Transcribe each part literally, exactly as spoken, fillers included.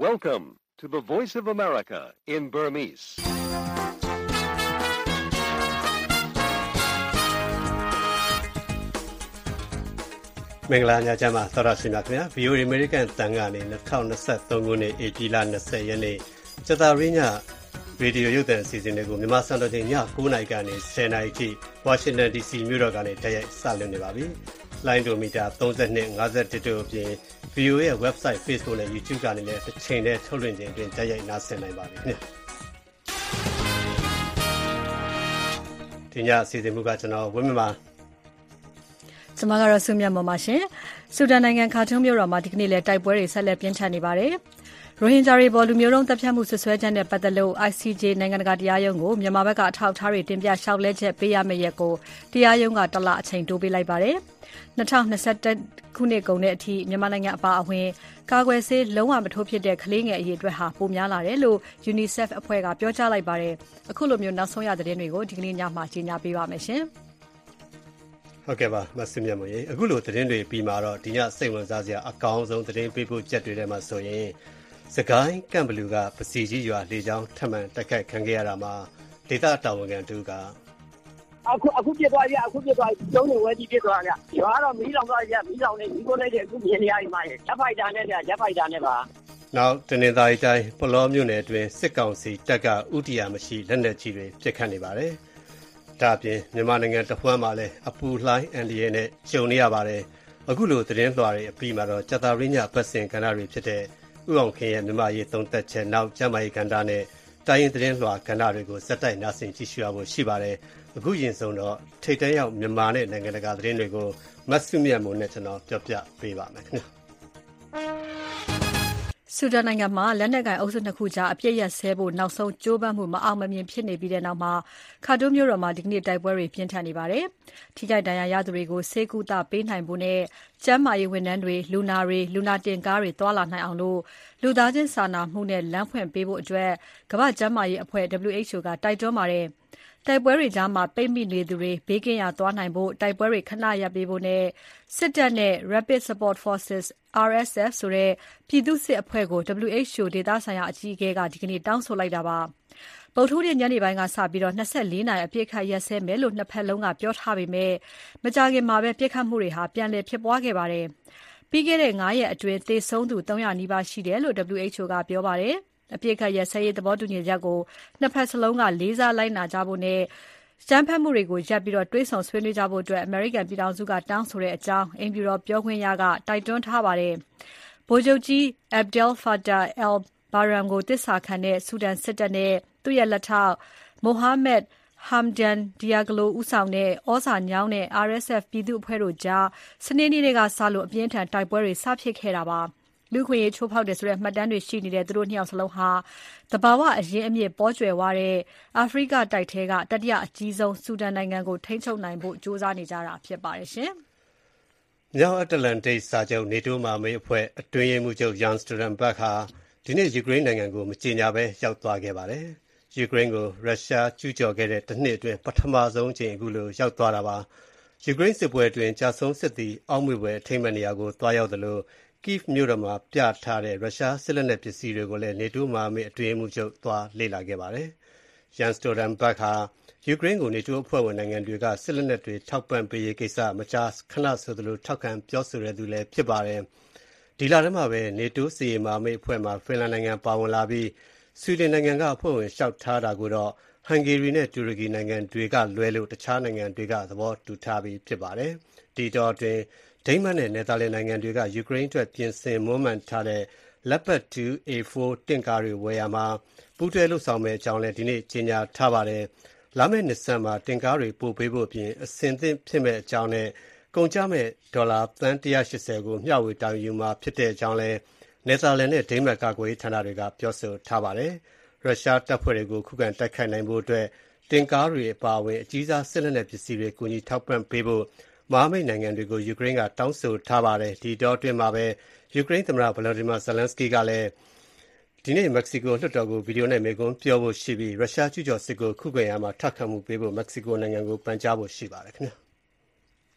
Welcome to the Voice of America in Burmese. ။မင်္ဂလာညချမ်းပါသောရရှိမြခင်ဗျာ ဗီအိုအေ American တန်ကနေ၂၀၂၃ခုနှစ်ဧပြီလ၂၀ရက်နေ့ကြာသပတေးညရေဒီယိုရုပ်သံအစီအစဉ်တွေကိုမြန်မာစံတော်ချိန်ည၉နာရီကနေ၁၀နာရီထိဝါရှင်တန် ဒီစီ မြို့တော်ကနေတိုက်ရိုက်စလွှင့်နေပါပြီ။လိုင်းဒိုမီတာ၃၂ ၅၁တို့အပြင် ဗီအိုအေရဲ့ website Facebook နဲ့ YouTube ကနေလည်းတစ်ချိန်တည်းထုတ်လွှင့်ခြင်းအတွင်းတိုက်ရိုက်နားဆင်နိုင်ပါပြီခင်ဗျာ။ဒီညအစီအစဉ်မူကကျွန်တော်ဝင်းမပါကျွန်မကတော့ဆုမြတ်မော်ပါရှင်။ဆူဒန်နိုင်ငံခါထုံမြို့တော်မှာဒီကနေ့လည်းတိုက်ပွဲတွေဆက်လက်ပြင်းထန်နေပါတယ်။ရိုဟင်ဂျာတွေပေါ်လူမျိုးတုံးတပ်ဖြတ်မှုဆွဆွဲချက်နဲ့ပတ်သက်လို့ အိုက် စီ ဂျေ နိုင်ငံတကာတရားရုံးကိုမြန်မာဘက်ကအထောက်အထားတွေတင်ပြလျှောက်လဲချက်ပေးရမယ့်ရက်ကိုတရားရုံးကတလအချိန်တိုးပေးလိုက်ပါတယ်။၂၀၂၁ခုနှစ်ကုန်တဲ့အထိမြန်မာနိုင်ငံအပါအဝင်ကာကွယ်ဆေးလုံးဝမထိုးဖြစ်တဲ့ကလေးငယ်အရေးအတွက်ဟာပိုများလာတယ်လို့ UNICEF အဖွဲ့ကပြောကြားလိုက်ပါတယ်။အခုလိုမျိုးနောက်ဆုံးရသတင်းတွေကိုဒီကနေ့ညမှာကြီးညာပေးပါမယ်ရှင်။ဟုတ်ကဲ့ပါမဆုမြတ်မရေအခုလိုသတင်းတွေပြီးမှာတော့ဒီညစိတ်ဝင်စားစရာအကောင်းဆုံးသတင်းပေးဖို့ကြက်တွေထဲမှာဆိုရင်စကိုင်းကံဘလူကပစီကြီးရွာလေကြောင်းထပ်မံတိုက်ခိုက်ခံခဲ့ရတာမှာဒေသတာဝန်ခံတို့ကအခုအခုပြသွားရအခုပြသွားကျုံးနေဝဲကြီးပြသွားကြရွာတော့မီးလောင်သွားရမီးလောင်နေဒီကိုလိုက်တဲ့အခုမြင်နေရမှာရဂျက်ဖိုက်တာနဲ့ဂျက်ဖိုက်တာနဲ့ပါနောက်တနင်္သာရီတိုင်းပလောမြို့နယ်အတွင်းစစ်ကောင်စီတပ်ကဥတီယာမရှိလက်နက်ကြီးတွေပစ်ခတ်နေပါတယ်ဒါအပြင်မြန်မာနိုင်ငံတဝှမ်းမှာလည်းအပူလှိုင်းအန်ဒီရဲနဲ့ကြုံနေရပါတယ်အခုလိုသတင်းလွှာတွေအပြီးမှာတော့ကြာသပတေးညပတ်စဉ်ကဏ္ဍတွေဖြစ်တဲ့ဥအောင်ခင်ရဲ့မြန်မာရေးသုံးသက်ချက်နောက်ကျမ်းမာရေးကဏ္ဍနဲ့တိုင်းရင်သတင်းလွှာကဏ္ဍတွေကိုစက်တိုက်နားဆင်ကြည့်ရှုရဖို့ရှိပါတယ်အခုရင်ဆုံးတော့ထိတ်တန်းရောက်မြန်မာနဲ့နိုင်ငံတကာသတင်းတွေကိုမတ်စုမြတ်မိုးနဲ့ကျွန်တော်ပြောပြပေးပါမယ်ခင်ဗျာဆူဒန်နိုင်ငံမှာလက်နက်ကိုင်အုပ်စုနှစ်ခုကြားအပြစ်ရဆဲဖို့နောက်ဆုံးကြိုးပမ်းမှုမအောင်မမြင်ဖြစ်နေပြီးတဲ့နောက်မှာခါတိုးမြို့တော်မှာဒီကနေ့တိုက်ပွဲတွေပြင်းထန်နေပါတယ်။ထိခိုက်ဒဏ်ရာရသူတွေကိုဆေးကုသပေးနိုင်ဖို့နဲ့ကျန်းမာရေးဝန်ထမ်းတွေလူနာတွေလူနာတင်ကားတွေတွာလာနိုင်အောင်လို့လူသားချင်းစာနာမှုနဲ့လမ်းဖွင့်ပေးဖို့အတွက်ကမ္ဘာ့ကျန်းမာရေးအဖွဲ့ ဒဗလျူ အိတ်ချ်အို ကတိုက်တွန်းပါတယ်။တိုက်ပွဲတွေကြားမှာပိတ်မိနေသူတွေဘေးကင်းရာသွားနိုင်ဖို့တိုက်ပွဲတွေခဏရပ်ပေးဖို့နဲ့စစ်တပ်နဲ့ Rapid Support Forces အာရ် အက်စ် အက်ဖ် ဆိုတဲ့ပြည်သူ့စစ်အဖွဲ့ကို ဒဗလျူ အိတ်ချ်အို ဒေသဆိုင်ရာအကြီးအကဲကဒီကနေ့တောင်းဆိုလိုက်တာပါ။ဗုဒ္ဓဟူးနေ့ညနေပိုင်းကစပြီး၂၄နာရီအပစ်အခတ်ရပ်စဲမယ်လို့နှစ်ဖက်လုံးကပြောထားပေမဲ့မကြာခင်မှာပဲပစ်ခတ်မှုတွေဟာပြန်လည်ဖြစ်ပွားခဲ့ပါတယ်။ပြီးခဲ့တဲ့၅ရက်အတွင်းသေဆုံးသူ၃၀၀နီးပါးရှိတယ်လို့ ဒဗလျူ အိတ်ချ်အို ကပြောပါတယ်။အပြစ်ခတ်ရစဲရေးသဘောတူညီချက်ကိုနှစ်ဖက်စလုံးကလေးစားလိုက်နာကြဖို့နဲ့စံဖတ်မှုတွေကိုရပ်ပြီးတော့တွေးဆောင်ဆွေးနွေးကြဖို့အတွက်အမေရိကန်ပြည်ထောင်စုကတောင်းဆိုတဲ့အကြောင်းအင်ဖြူတော်ပြောခွင့်ရကတိုက်တွန်းထားပါတယ်။ဗိုလ်ချုပ်ကြီး Abdel Fattah al-Burhan ကိုတစ္ဆာခံတဲ့ဆူဒန်စစ်တပ်နဲ့သူ့ရဲ့လက်ထောက် Mohamed Hamdan Dagalo ဦးဆောင်တဲ့ဩဇာညောင်းတဲ့ အာရ် အက်စ် အက်ဖ် ပြည်သူ့အဖွဲ့တို့ကြားစနေနေ့ကစလို့အပြင်းထန်တိုက်ပွဲတွေစဖြစ်ခဲ့တာပါ။လူခွင့်ရေးချိုးဖောက်တယ်ဆိုတဲ့မှတ်တမ်းတွေရှိနေတဲ့သူတို့နှစ်ယောက်စလုံးဟာတဘာဝအရင်းအမြစ်ပေါ်ကျွယ်ဝတဲ့အာဖရိကတိုက်ထဲကတတိယအကြီးဆုံးဆူဒန်နိုင်ငံကိုထိန်းချုပ်နိုင်ဖို့ကြိုးစားနေကြတာဖြစ်ပါတယ်ရှင်။မြောက်အတ္တလန်တိတ်စာချုပ် NATO မဟာမိတ်အဖွဲ့အတွင်းရေးမှူးချုပ် Jens Stoltenberg ဟာဒီနေ့ယူကရိန်းနိုင်ငံကိုမကြေညာဘဲရောက်သွားခဲ့ပါတယ်။ယူကရိန်းကိုရုရှားကျူးကျော်ခဲ့တဲ့တစ်နှစ်အတွင်းပထမဆုံးအကြိမ်အခုလိုရောက်သွားတာပါ။ယူကရိန်းစစ်ပွဲအတွင်းကြာဆုံးစစ်သည်အောက်မေ့ဖွယ်အထိမ်းအမှတ်နေရာကိုသွားရောက်သလိုKyiv မြို့တော်မှာပြထားတဲ့ရုရှားစစ်လက်နက်ပစ္စည်းတွေကိုလည်း NATO မဟာမိတ်အတွင်းရေးမှူးချုပ်သွားလေ့လာခဲ့ပါတယ်။ Jens Stoltenberg ဟာယူကရိန်းကို NATO အဖွဲ့ဝင်နိုင်ငံတွေကစစ်လက်နက်တွေထောက်ပံ့ပေးရေးကိစ္စမကြာခဏဆိုသလိုထောက်ခံပြောဆိုတဲ့သူလည်းဖြစ်ပါတယ်။ဒီလထဲမှာပဲ NATO စစ်ရေးမဟာမိတ်အဖွဲ့မှာဖင်လန်နိုင်ငံပါဝင်လာပြီးဆွီဒင်နိုင်ငံကအဖွဲ့ဝင်လျှောက်ထားတာကိုတော့ဟန်ဂေရီနဲ့တူရကီနိုင်ငံတွေကလွဲလို့တခြားနိုင်ငံတွေကသဘောတူထားပြီးဖြစ်ပါတယ်။ဒီတော့တွင်ဒိန်းမတ်နဲ့နယ်သာလန်နိုင်ငံတွေကယူကရိန်းအတွက်ပြင်ဆင်မွမ်းမံထားတဲ့ Leopard တူ အေ ဖိုး တင့်ကားတွေဝယ်ရာမှာပူးတွဲလုပ်ဆောင်မယ့်အကြောင်းလည်းဒီနေ့ကြေညာထားပါတယ်။လာမယ့်နှစ်ဆန်းမှာတင်ကားတွေပို့ပေးဖို့အပြင်အဆင်သင့်ဖြစ်မယ့်အကြောင်းနဲ့ကုန်ကျမယ့်ဒေါ်လာသန်း၁၈၀ကိုမျှဝေတောင်းယူမှာဖြစ်တဲ့အကြောင်းလည်းနယ်သာလန်နဲ့ဒိန်းမတ်ကာကွယ်ရေးဌာနတွေကပြောဆိုထားပါတယ်။ရုရှားတပ်ဖွဲ့တွေကိုခုခံတိုက်ခိုက်နိုင်ဖို့အတွက်တင်ကားတွေအပါအဝင်အကြီးစားစစ်လက်နက်ပစ္စည်းတွေကူညီထောက်ပံ့ပေးဖို့မဟာမိတ်နိုင်ငံတွေကိုယူကရိန်းကတောင်းဆိုထားပါတယ်။ဒီတော့အတွင်းမှာပဲယူကရိန်းသမ္မတ Volodymyr Zelensky ကလည်းဒီနေ့မက္ကဆီကိုလွှတ်တော်ကိုဗီဒီယိုနဲ့မိန့်ခွန်းပြောဖို့ရှိပြီးရုရှားကျူးကျော်စစ်ကိုခုခံရမှာထောက်ခံမှုပေးဖို့မက္ကဆီကိုနိုင်ငံကိုပန်ကြားဖို့ရှိပါတယ်ခင်ဗျာ။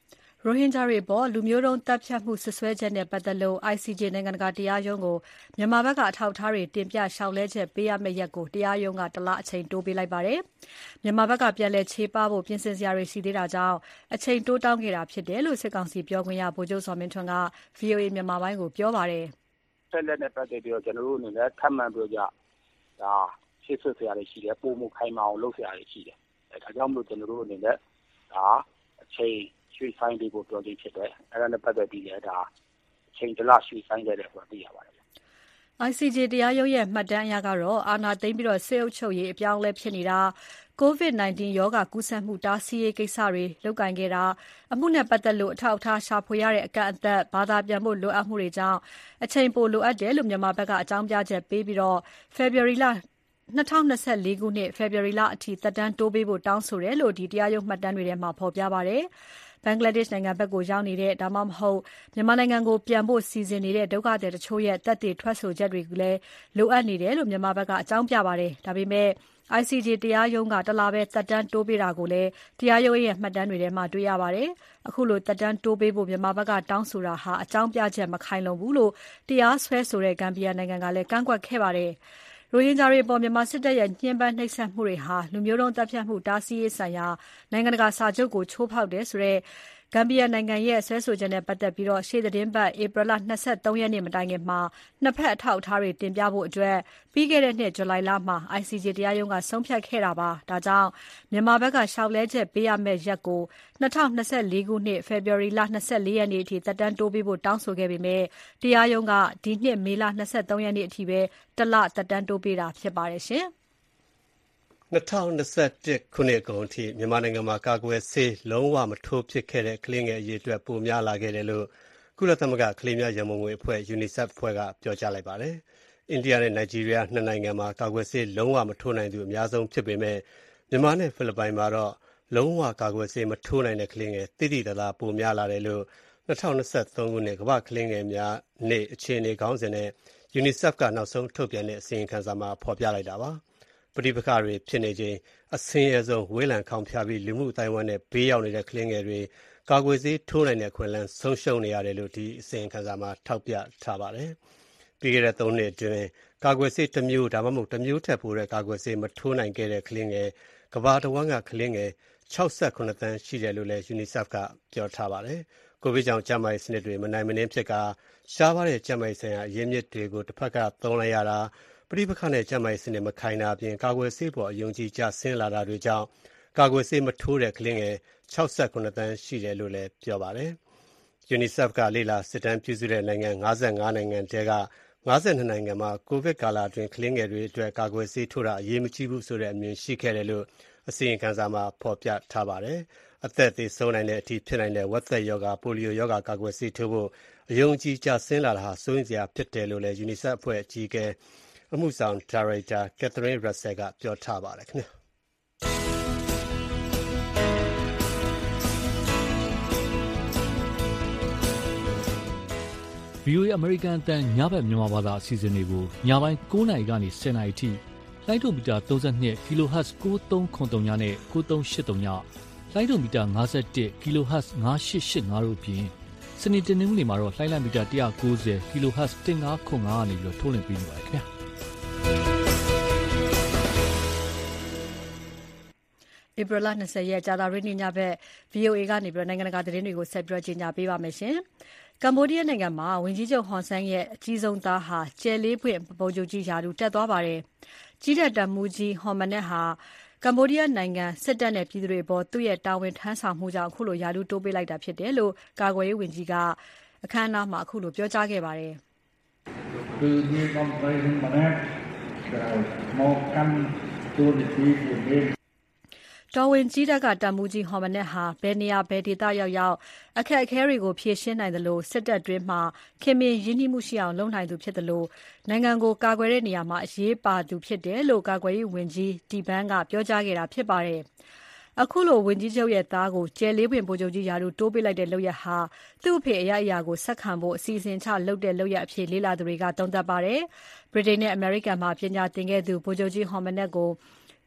ရိုဟင်ဂျာတွေအပေါ်လူမျိုးတုံးသတ်ဖြတ်မှုစွပ်စွဲချက်နဲ့ပတ်သက်လို့ I C J နိုင်ငံတကာတရားရုံးကိုမြန်မာဘက်ကအထောက်အထားတွေတင်ပြလျှောက်လဲချက်ပေးရမယ့်ရက်ကိုတရားရုံးကတလအချိန်တိုးပေးလိုက်ပါတယ်။မြန်မာဘက်ကပြန်လည်ချေပဖို့ပြင်ဆင်စရာတွေရှိသေးတာကြောင့်အချိန်တိုးတောင်းခဲ့တာဖြစ်တယ်လို့စစ်ကောင်စီပြောခွင့်ရဗိုလ်ချုပ်စောမင်းထွန်းက ဗွီအိုအေ မြန်မာပိုင်းကိုပြောပါတယ်။ဆက်လက်နဲ့ပတ်သက်ပြီးတော့ကျွန်တော်တို့အနေနဲ့ထပ်မံပြောကြဒါရှေ့ဆက်စရာတွေရှိတယ်ပုံမှုခိုင်မာအောင်လုပ်စရာတွေရှိတယ်။အဲဒါကြောင့်မို့ကျွန်တော်တို့အနေနဲ့ဒါအချိန်ရွှေ့ဆိုင်တွေကိုပြောခြင်းဖြစ်တယ်။အဲဒါနဲ့ပတ်သက်ပြီးလည်းဒါအချိန်တလရွှေ့ဆိုင်ခဲ့တယ်ဆိုတာသိရပါတယ်။ I C J တရားရုံးရဲ့မှတ်တမ်းအရကတော့အာဏာသိမ်းပြီးတော့စစ်အုပ်ချုပ်ရေးအပြောင်းအလဲဖြစ်နေတာ COVID 19 ရောဂါကူးစက်မှုတားဆီးရေးကိစ္စတွေလုပ်ကိုင်ခဲ့တာအမှုနဲ့ပတ်သက်လို့အထောက်အထားရှာဖွေရတဲ့အကန့်အသတ်ဘာသာပြန်ဖို့လိုအပ်မှုတွေကြောင့်အချိန်ပိုလိုအပ်တယ်လို့မြန်မာဘက်ကအကြောင်းပြချက်ပေးပြီးတော့ February လ၂၀၂၄ခုနှစ် February လအထိသက်တမ်းတိုးပေးဖို့တောင်းဆိုတယ်လို့ဒီတရားရုံးမှတ်တမ်းတွေထဲမှာဖော်ပြပါတယ်။ဘင်္ဂလားဒေ့ရှ်နိုင်ငံဘက်ကိုရောက်နေတဲ့ဒါမှမဟုတ်မြန်မာနိုင်ငံကိုပြန်ဖို့စီစဉ်နေတဲ့ဒုက္ခသည်တချို့ရဲ့တပ်တွေထွက်ဆိုချက်တွေလည်းလိုအပ်နေတယ်လို့မြန်မာဘက်ကအကြောင်းပြပါတယ်။ဒါပေမဲ့ I C J တရားရုံးကတလပဲသက်တမ်းတိုးပေးတာကိုလည်းတရားရုံးရဲ့မှတ်တမ်းတွေထဲမှာတွေ့ရပါတယ်။အခုလိုသက်တမ်းတိုးပေးဖို့မြန်မာဘက်ကတောင်းဆိုတာဟာအကြောင်းပြချက်မခိုင်လုံဘူးလို့တရားစွဲဆိုတဲ့ဂမ်ဘီယာနိုင်ငံကလည်းကန့်ကွက်ခဲ့ပါတယ်။ရိုဟင်ဂျာတွေအပေါ်မြန်မာစစ်တပ်ရဲ့ညှဉ်းပန်းနှိပ်စက်မှုတွေဟာလူမျိုးတုံးသတ်ဖြတ်မှုတားဆီးရေးဆိုင်ရာနိုင်ငံတကာစာချုပ်ကိုချိုးဖောက်တယ်ဆိုတဲ့ဂမ်ဘီယာနိုင်ငံရဲ့ဆွဲဆိုချက်နဲ့ပတ်သက်ပြီးရှေ့သီတင်းပတ်ဧပြီလ၂၃ရက်နေ့မတိုင်ခင်မှာနှစ်ဖက်အထောက်အထားတွေတင်ပြဖို့အတွက်ပြီးခဲ့တဲ့နှစ်ဇူလိုင်လမှာ I C J တရားရုံးကဆုံးဖြတ်ခဲ့တာပါ။ဒါကြောင့်မြန်မာဘက်ကလျှောက်လဲချက်ပေးရမယ့်ရက်ကို၂၀၂၄ခုနှစ် February လ၂၄ရက်နေ့အထိသက်တမ်းတိုးပေးဖို့တောင်းဆိုခဲ့ပေမဲ့တရားရုံးကဒီနှစ်မေလ၂၃ရက်နေ့အထိပဲတလသက်တမ်းတိုးပေးတာဖြစ်ပါတယ်ရှင်။၂၀၂၁ခုနှစ်အကုန်ထိမြန်မာနိုင်ငံမှာကာကွယ်ဆေးလုံးဝမထိုးဖြစ်ခဲ့တဲ့ကလေးငယ်အရေအတွက်ပိုများလာခဲ့တယ်လို့ကုလသမဂ္ဂကလေးများရန်ပုံငွေအဖွဲ့ UNICEF အဖွဲ့ကပြောကြားလိုက်ပါတယ်။အိန္ဒိယနဲ့နိုင်ဂျီးရီးယားနှစ်နိုင်ငံမှာကာကွယ်ဆေးလုံးဝမထိုးနိုင်သူအများဆုံးဖြစ်ပေမဲ့မြန်မာနဲ့ဖိလစ်ပိုင်မှာတော့လုံးဝကာကွယ်ဆေးမထိုးနိုင်တဲ့ကလေးငယ်တိတိတသားပိုများလာတယ်လို့၂၀၂၃ခုနှစ်ကမ္ဘာ့ကလေးငယ်များနေ့အခြေအနေခေါင်းစဉ်နဲ့ UNICEF ကနောက်ဆုံးထုတ်ပြန်တဲ့အစီရင်ခံစာမှာဖော်ပြလိုက်တာပါ။ပဋိပက္ခတွေဖြစ်နေချိန်အဆင်းရဲဆုံးဝေးလံခေါင်ဖျားပြီးလူမှုအတိုင်းအဝိုင်းနဲ့ဘေးရောက်နေတဲ့ကလေးငယ်တွေကာကွယ်ဆေးထိုးနိုင်တဲ့အခွင့်အလမ်းဆုံးရှုံးနေရတယ်လို့ဒီအစီရင်ခံစာမှာထောက်ပြထားပါတယ်။ပြီးခဲ့တဲ့သုံးနှစ်အတွင်းကာကွယ်ဆေးတစ်မျိုးဒါမှမဟုတ်တစ်မျိုးထက်ပိုတဲ့ကာကွယ်ဆေးမထိုးနိုင်ခဲ့တဲ့ကလေးငယ်ကမ္ဘာတစ်ဝန်းကကလေးငယ်၆၉သန်းရှိတယ်လို့လည်း UNICEF ကပြောထားပါတယ်။ကိုဗစ်ကြောင့်ကျန်းမာရေးစနစ်တွေမနိုင်မနှင်းဖြစ်ကာရှားပါးတဲ့ကျန်းမာရေးဆိုင်ရာအရင်းမြစ်တွေကိုတစ်ဖက်ကသုံးလိုက်ရတာပဋိပက္ခနဲ့ကျန်းမာရေးစနစ်မခိုင်တာအပြင်ကာကွယ်ဆေးပေါ်အယုံကြည်ကျဆင်းလာတာတွေကြောင့်ကာကွယ်ဆေးမထိုးတဲ့ကလေးငယ်၆၉သန်းရှိတယ်လို့လည်းပြောပါတယ်။ UNICEF ကလေ့လာစစ်တမ်းပြုစုတဲ့နိုင်ငံ၅၅နိုင်ငံထဲက၅၂နိုင်ငံမှာကိုဗစ်ကာလအတွင်းကလေးငယ်တွေအတွက်ကာကွယ်ဆေးထိုးတာအရေးမကြီးဘူးဆိုတဲ့အမြင်ရှိခဲ့တယ်လို့အစီရင်ခံစာမှာဖော်ပြထားပါတယ်။အသက်သေဆုံးနိုင်တဲ့အထိဖြစ်နိုင်တဲ့ဝက်သက်ရောဂါပိုလီယိုရောဂါကာကွယ်ဆေးထိုးဖို့အယုံကြည်ကျဆင်းလာတာဟာစိုးရိမ်စရာဖြစ်တယ်လို့လည်း UNICEF အဖွဲ့အကြီးအကဲအမှုဆောင်ဒါရိုက်တာ Catherine Russell ကပြောထားပါတယ်ခင်ဗျာ။ဗွီအိုအေ American အသံညဘက်မြန်မာဘာသာအစီအစဉ်တွေကိုညပိုင်း၉နာရီကနေ၁၀နာရီထိလိုင်းဒိုမီတာ၃၂ kHz ၉၃၇၃ညနဲ့၉၃၈၃ညလိုင်းဒိုမီတာ၅၁ kHz ၅၈၈၅တို့အပြင်စနေတနင်္ဂနွေမှာတော့လိုင်းလံမီတာ၁၉၀ kHz ၁၅၇၅ကနေပြီးတော့ထုတ်လွှင့်ပေးနေပါတယ်ခင်ဗျာဧပြီလ၂၀ရက်ကြာသပတေးနေ့ညဘက် ဗွီအိုအေကနေပြီးနိုင်ငံတကာသတင်းတွေကိုဆက်ပြီးကြေညာပေးပါမယ်ရှင်။ကမ္ဘောဒီးယားနိုင်ငံမှာဝန်ကြီးချုပ်ဟွန်ဆန်းရဲ့အကြီးဆုံးသားဟာကျယ်လေးပွင့်ဗိုလ်ချုပ်ကြီးရာထူးတက်သွားပါတယ်။ကြီးတဲ့တပ်မှူးကြီးဟွန်မနက်ဟာကမ္ဘောဒီးယားနိုင်ငံစစ်တပ်နဲ့ပြည်သူတွေအပေါ်သူ့ရဲ့တာဝန်ထမ်းဆောင်မှုကြောင့်အခုလိုရာထူးတိုးပေးလိုက်တာဖြစ်တယ်လို့ကာကွယ်ရေးဝန်ကြီးကအခမ်းအနားမှာအခုလိုပြောကြားခဲ့ပါတယ်။គឺមានកំပៃមនៈដែលមកកាន់ទូនីតិជាတော်ဝင်ကြီးတပ်ကတပ်မှူးကြီးဟော်မနက်ဟာဘယ်နေရာဘယ်ဒေသရောက်ရောက်အခက်အခဲတွေကိုဖြေရှင်းနိုင်တယ်လို့စစ်တပ်တွင်းမှာခင်မင်ရင်းနှီးမှုရှိအောင်လုပ်နိုင်သူဖြစ်တယ်လို့နိုင်ငံကိုကာကွယ်တဲ့နေရာမှာအရေးပါသူဖြစ်တယ်လို့ကာကွယ်ရေးဝန်ကြီးတီဘန်းကပြောကြားခဲ့တာဖြစ်ပါတယ်။အခုလိုဝန်ကြီးချုပ်ရဲ့သားကိုကျယ်လေးပွင့်ဗိုလ်ချုပ်ကြီးရာထူးတိုးပေးလိုက်တဲ့လုပ်ရက်ဟာသူ့အဖေအရအရာကိုဆက်ခံဖို့အစီအစဉ်ချလုပ်တဲ့လုပ်ရက်အဖြစ်လေးလာသူတွေကသုံးသပ်ပါတယ်။ဗြိတိန်နဲ့အမေရိကန်မှာပညာသင်ခဲ့သူဗိုလ်ချုပ်ကြီးဟော်မနက်ကို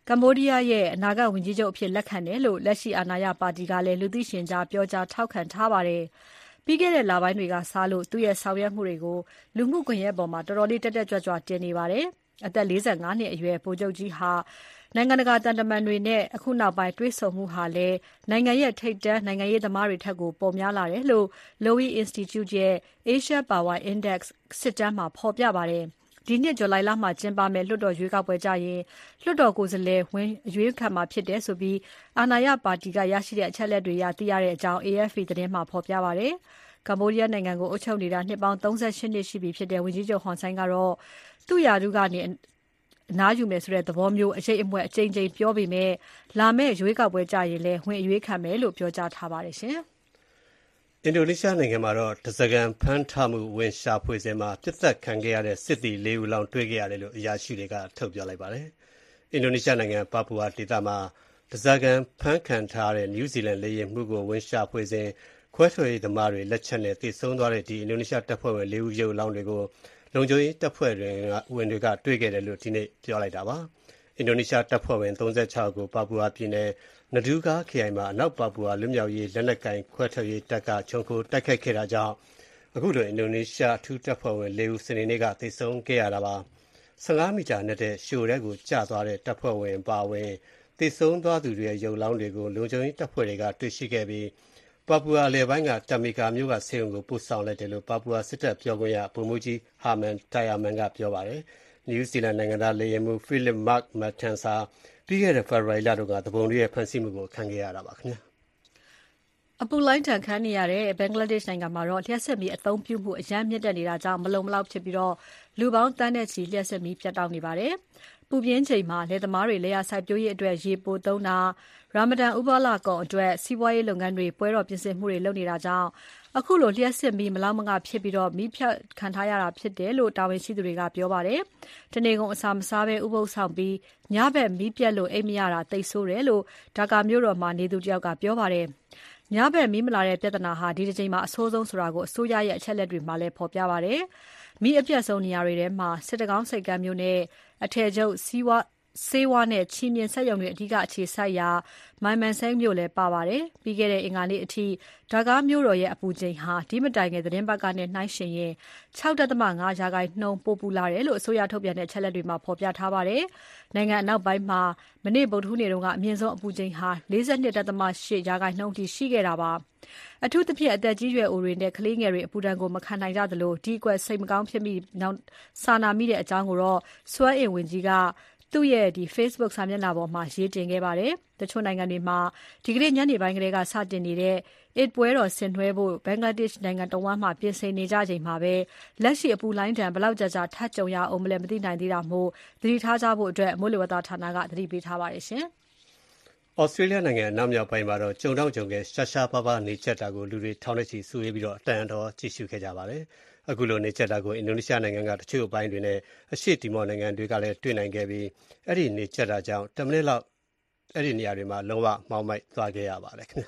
ကမ္ဘောဒီးယားရဲ့အနာဂတ်ဝန်ကြီးချုပ်အဖြစ်လက်ခံတယ်လို့လက်ရှိအာဏာရပါတီကလည်းလူသိရှင်ကြားပြောကြားထောက်ခံထားပါတယ်။ပြီးခဲ့တဲ့လပိုင်းတွေကစလို့သူ့ရဲ့ဆောင်ရွက်မှုတွေကိုလူမှုကွန်ရက်ပေါ်မှာတော်တော်လေးတက်တက်ကြွကြွတင်နေပါတယ်။အသက်၄၅နှစ်အရွယ်ဗိုလ်ချုပ်ကြီးဟာနိုင်ငံတကာတန်တမန်တွေနဲ့အခုနောက်ပိုင်းတွေ့ဆုံမှုဟာလည်းနိုင်ငံရဲ့ထိပ်တန်းနိုင်ငံရေးသမားတွေထက်ကိုပေါ်များလာတယ်လို့ Lowy Institute ရဲ့ Asia Power Index စစ်တမ်းမှာဖော်ပြပါတယ်။ဒီနှစ်ဇူလိုင်လမှာကျင်းပမယ့်လွှတ်တော်ရွေးကောက်ပွဲကြရင်လွှတ်တော်ကိုယ်စားလှယ်ဝင်အရွေးခံမှာဖြစ်တယ်ဆိုပြီးအာဏာရပါတီကရရှိတဲ့အချက်အလက်တွေအရသိရတဲ့အကြောင်း A F P သတင်းမှာဖော်ပြပါတယ်။ကမ္ဘောဒီးယားနိုင်ငံကိုအုပ်ချုပ်နေတာနှစ်ပေါင်း၃၈နှစ်ရှိပြီဖြစ်တဲ့ဝန်ကြီးချုပ်ဟွန်ဆိုင်ကတော့သူ့ရာထူးကနေအနားယူမယ်ဆိုတဲ့သဘောမျိုးအရေးအမွက်အကြိမ်ကြိမ်ပြောပေမဲ့လာမယ့်ရွေးကောက်ပွဲကြရင်လည်းဝင်အရွေးခံမယ်လို့ပြောကြားထားပါတယ်ရှင်။အင်ဒိုနီးရှားနိုင်ငံမှာတော့တစကန်ဖမ်းထားမှုဝင်ရှာဖွေစဉ်မှာပြစ်သက်ခံခဲ့ရတဲ့စစ်သည်လေးဦးလောင်းတွေ့ခဲ့ရတယ်လို့အရာရှိတွေကထုတ်ပြောလိုက်ပါတယ်။အင်ဒိုနီးရှားနိုင်ငံပါပူဝါဒေသမှာတစကန်ဖမ်းခံထားတဲ့နယူးဇီလန်လေယာဉ်မှုကိုဝင်ရှာဖွေစဉ်ခွဲထွက်ရေးသမားတွေလက်ချက်နဲ့သေဆုံးသွားတဲ့ဒီအင်ဒိုနီးရှားတပ်ဖွဲ့ဝင်လေးဦးရုပ်လောင်းတွေကိုလုံခြုံရေးတပ်ဖွဲ့ဝင်တွေကတွေ့ခဲ့တယ်လို့ဒီနေ့ပြောလိုက်တာပါ။အင်ဒိုနီးရှားတပ်ဖွဲ့ဝင်၃၆ကိုပါပူဝါပြည်နယ်နဒူးကားခရိုင်မှာအနောက်ပါပူဝါလွတ်မြောက်ရေးလက်နက်ကင်ခွဲထွက်ရေးတပ်ကခြုံခိုတိုက်ခိုက်ခဲ့တာကြောင့်အခုလိုအင်ဒိုနီးရှားအထူးတပ်ဖွဲ့ဝင်လေးဦးစနေနေ့ကသေဆုံးခဲ့ရတာပါ။၁၅မီတာနဲ့တဲ့ရှိုးထဲကိုကျသွားတဲ့တပ်ဖွဲ့ဝင်ပါဝင်သေဆုံးသွားသူတွေရဲ့ရုပ်လောင်းတွေကိုလုံခြုံရေးတပ်ဖွဲ့တွေကတွေ့ရှိခဲ့ပြီးပါပူဝါအလယ်ပိုင်းကတမီကာမြို့ကဆေးရုံကိုပို့ဆောင်လိုက်တယ်လို့ပါပူဝါစစ်တပ်ပြောခွင့်ရဗိုလ်မှူးကြီးဟာမန်တိုင်ယာမန်ကပြောပါတယ်။နယူးဇီလန်နိုင်ငံသားလေယာဉ်မှူးဖိလစ်မတ်မတ်တန်ဆာပြီးခဲ့တဲ့ဖေဖော်ဝါရီလတုန်းကတပုံတွေရဲ့ဖမ်းဆီးမှုကိုခံခဲ့ရတာပါခင်ဗျာ။အပူလိုင်းတန်ခမ်းနေရတဲ့ဘင်္ဂလားဒေ့ရှ်နိုင်ငံမှာတော့လျှက်စစ်မီအသုံးပြုမှုအရန်မြင့်တက်နေတာကြောင့်မလုံမလောက်ဖြစ်ပြီးတော့လူပေါင်းတန်းနဲ့ချီလျှက်စစ်မီပြတ်တောက်နေပါတယ်။ပူပြင်းချိန်မှာလယ်သမားတွေလယ်ယာစိုက်ပျိုးရေးအတွက်ရေပိုသုံးတာရာမဒန်ဥပလာကောင်အတွက်စီးပွားရေးလုပ်ငန်းတွေပွဲတော်ပြင်ဆင်မှုတွေလုပ်နေတာကြောင့်အခုလိုလျှက်စစ်မီမလောက်မငဖြစ်ပြီးတော့မီးဖြတ်ခံထားရတာဖြစ်တယ်လို့တာဝန်ရှိသူတွေကပြောပါတယ်။တနေ့ကုန်အစာမစားဘဲဥပုသ်ဆောင်ပြီးညဘက်မီးပြတ်လို့အိမ်မရတာသိဆိုးတယ်လို့ဒါကာမြို့တော်မှာနေသူတယောက်ကပြောပါတယ်။ညဘက်မီးမလာတဲ့ပြဿနာဟာဒီတစ်ချိန်မှာအဆိုးဆုံးဆိုတာကိုအစိုးရရဲ့အချက်လက်တွေမှာလည်းဖော်ပြပါတယ်။မီးအပြတ်ဆုံးနေရာတွေထဲမှာစစ်တကောင်းစိတ်ကမ်းမျိုးနဲ့အထည်ချုပ်စီးဝါဆေးဝါးနဲ့ချီမြင့်ဆက်ရုံတွေအဓိကအခြေစိုက်ရာမိုင်မန်ဆန်းမြို့လည်းပါပါတယ်။ပြီးခဲ့တဲ့အင်္ဂါနေ့အထိဒါကာမြို့တော်ရဲ့အပူချိန်ဟာဒီမတိုင်ငယ်သတင်းပတ်ကနဲ့နှိုင်းယှဉ်ရင်၆ဒသမ၅ရာခိုင်နှုန်းပိုပူလာတယ်လို့အစိုးရထုတ်ပြန်တဲ့ချက်လက်တွေမှာဖော်ပြထားပါတယ်။နိုင်ငံအနောက်ပိုင်းမှာမနေ့ဗုဒ္ဓဟူးနေ့တုန်းကအမြင့်ဆုံးအပူချိန်ဟာ၄၂ဒသမ၈ရာခိုင်နှုန်းထိရှိခဲ့တာပါ။အထူးသဖြင့်အသက်ကြီးရွယ်အိုတွေနဲ့ကလေးငယ်တွေအပူဒဏ်ကိုမခံနိုင်ကြသလိုဒီကွက်စိတ်မကောင်းဖြစ်မိနောက်စာနာမိတဲ့အကြောင်းကိုတော့စွမ်းအင်ဝန်ကြီးကသူ့ရဲ့ဒီ Facebook စာမျက်နှာပေါ်မှာရေးတင်ခဲ့ပါတယ်။တချို့နိုင်ငံတွေမှာဒီကနေ့ညနေပိုင်းကလေးကစတင်နေတဲ့ Eid ပွဲတော်ဆင်နွှဲဖို့ဘင်္ဂလားဒေ့ရှ်နိုင်ငံတဝန်းမှာပြင်ဆင်နေကြချိန်မှာပဲလက်ရှိအပူလိုင်းတံဘယ်လောက်ကြာကြာထပ်ကြုံရအောင်မလဲမသိနိုင်သေးတာမို့သတိထားကြဖို့အတွက်မိုးလေဝသဌာနကသတိပေးထားပါတယ်ရှင်။ဩစတြေးလျနိုင်ငံအနောက်မြောက်ပိုင်းမှာတော့ကြုံတော့ကြုံခဲ့ရှာရှာပါပါနေချက်တာကိုလူတွေထောင်နဲ့ချီစုဝေးပြီးတော့အတန်တော်ကြည့်ရှုခဲ့ကြပါတယ်။အခုလိုနေချက်တာကိုအင်ဒိုနီးရှားနိုင်ငံကတချို့အပိုင်းတွေနဲ့အရှေ့တီမော့နိုင်ငံတွေကလည်းတွေ့နိုင်ခဲ့ပြီးအဲ့ဒီနေချက်တာကြောင့်tenမိနစ်လောက်အဲ့ဒီနေရာတွေမှာလုံးဝမှောင်မိုက်သွားခဲ့ရပါတယ်ခင်ဗျာ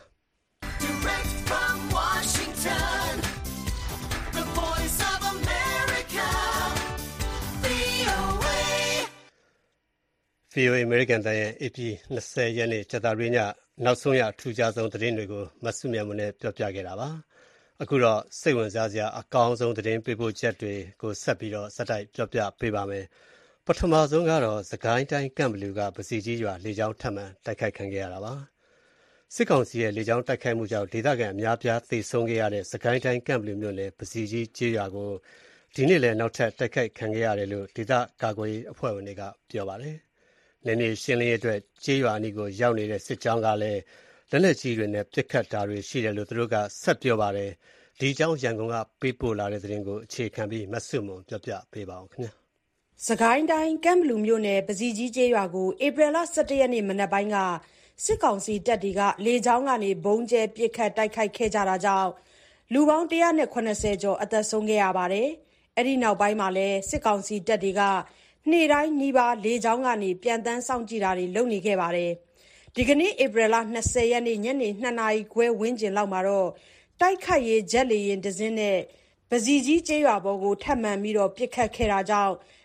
Direct from Washington The Voice of Americaဗွီအိုအေ ဗွီအိုအေ American တိုင်းရဲ့ ဧပြီ၂၀ရက်နေ့ကြာသပတေးညနောက်ဆုံးရထူးခြားဆုံးသတင်းတွေကိုမဆုမြတ်မွန်နဲ့ပြောပြခဲ့တာပါအခုတော့စိတ်ဝင်စားစရာအကောင်းဆုံးသတင်းပေးပို့ချက်တွေကိုဆက်ပြီးတော့စက်တိုက်ပြောပြပေးပါမယ်။ပထမဆုံးကတော့စကိုင်းတိုင်းကန့်ဘလူကပစီကြီးရွာလေကြောင်းထပ်မံတိုက်ခိုက်ခံခဲ့ရတာပါ။စစ်ကောင်စီရဲ့လေကြောင်းတိုက်ခိုက်မှုကြောင့်ဒေသခံအများပြားသေဆုံးခဲ့ရတဲ့စကိုင်းတိုင်းကန့်ဘလူမြို့နယ်ပစီကြီးကျေးရွာကိုဒီနေ့လည်းနောက်ထပ်တိုက်ခိုက်ခံခဲ့ရတယ်လို့ဒေသကာကွယ်ရေးအဖွဲ့ဝင်တွေကပြောပါတယ်။နယ်မြေရှင်းလင်းရေးအတွက်ကျေးရွာအနီးကိုရောက်နေတဲ့စစ်ကြောင်းကလည်းလက်နက်ကြီးတွေနဲ့ပစ်ခတ်တာတွေရှိတယ်လို့သူတို့ကဆက်ပြောပါတယ်။ဒီအကြောင်းရန်ကုန်ကပေးပို့လာတဲ့သတင်းကိုအခြေခံပြီးမဆုမွန်ပြောပြပေးပါအောင်ခင်ဗျာ။စကိုင်းတိုင်းကန့်ဘလူမြို့နယ်ပစီကြီးကျေးရွာကိုဧပြီလ၁၁ရက်နေ့မနက်ပိုင်းကစစ်ကောင်စီတပ်တွေကလေကြောင်းကနေဘုံကျဲပစ်ခတ်တိုက်ခိုက်ခဲ့ကြတာကြောင့်လူပေါင်း၁၇၀ကျော်အသက်ဆုံးခဲ့ရပါတယ်။အဲ့ဒီနောက်ပိုင်းမှာလည်းစစ်ကောင်စီတပ်တွေကနေ့တိုင်းနီးပါးလေကြောင်းကနေပြန်တန်းစောင့်ကြည့်တာတွေလုပ်နေခဲ့ပါတယ်။ဒီကနေ့ဧပြီလ၂၀ရက်နေ့ညနေ၂နာရီခွဲဝန်းကျင်လောက်မှာတော့တိုက်ခိုက်ရေးဂျက်လေယာဉ်တစ်စင်းနဲ့ပစီကြီးကျေးရွာပေါ်ကိုထပ်မံပြီးတော့ပစ်ခတ်ခဲ့တာကြောင့်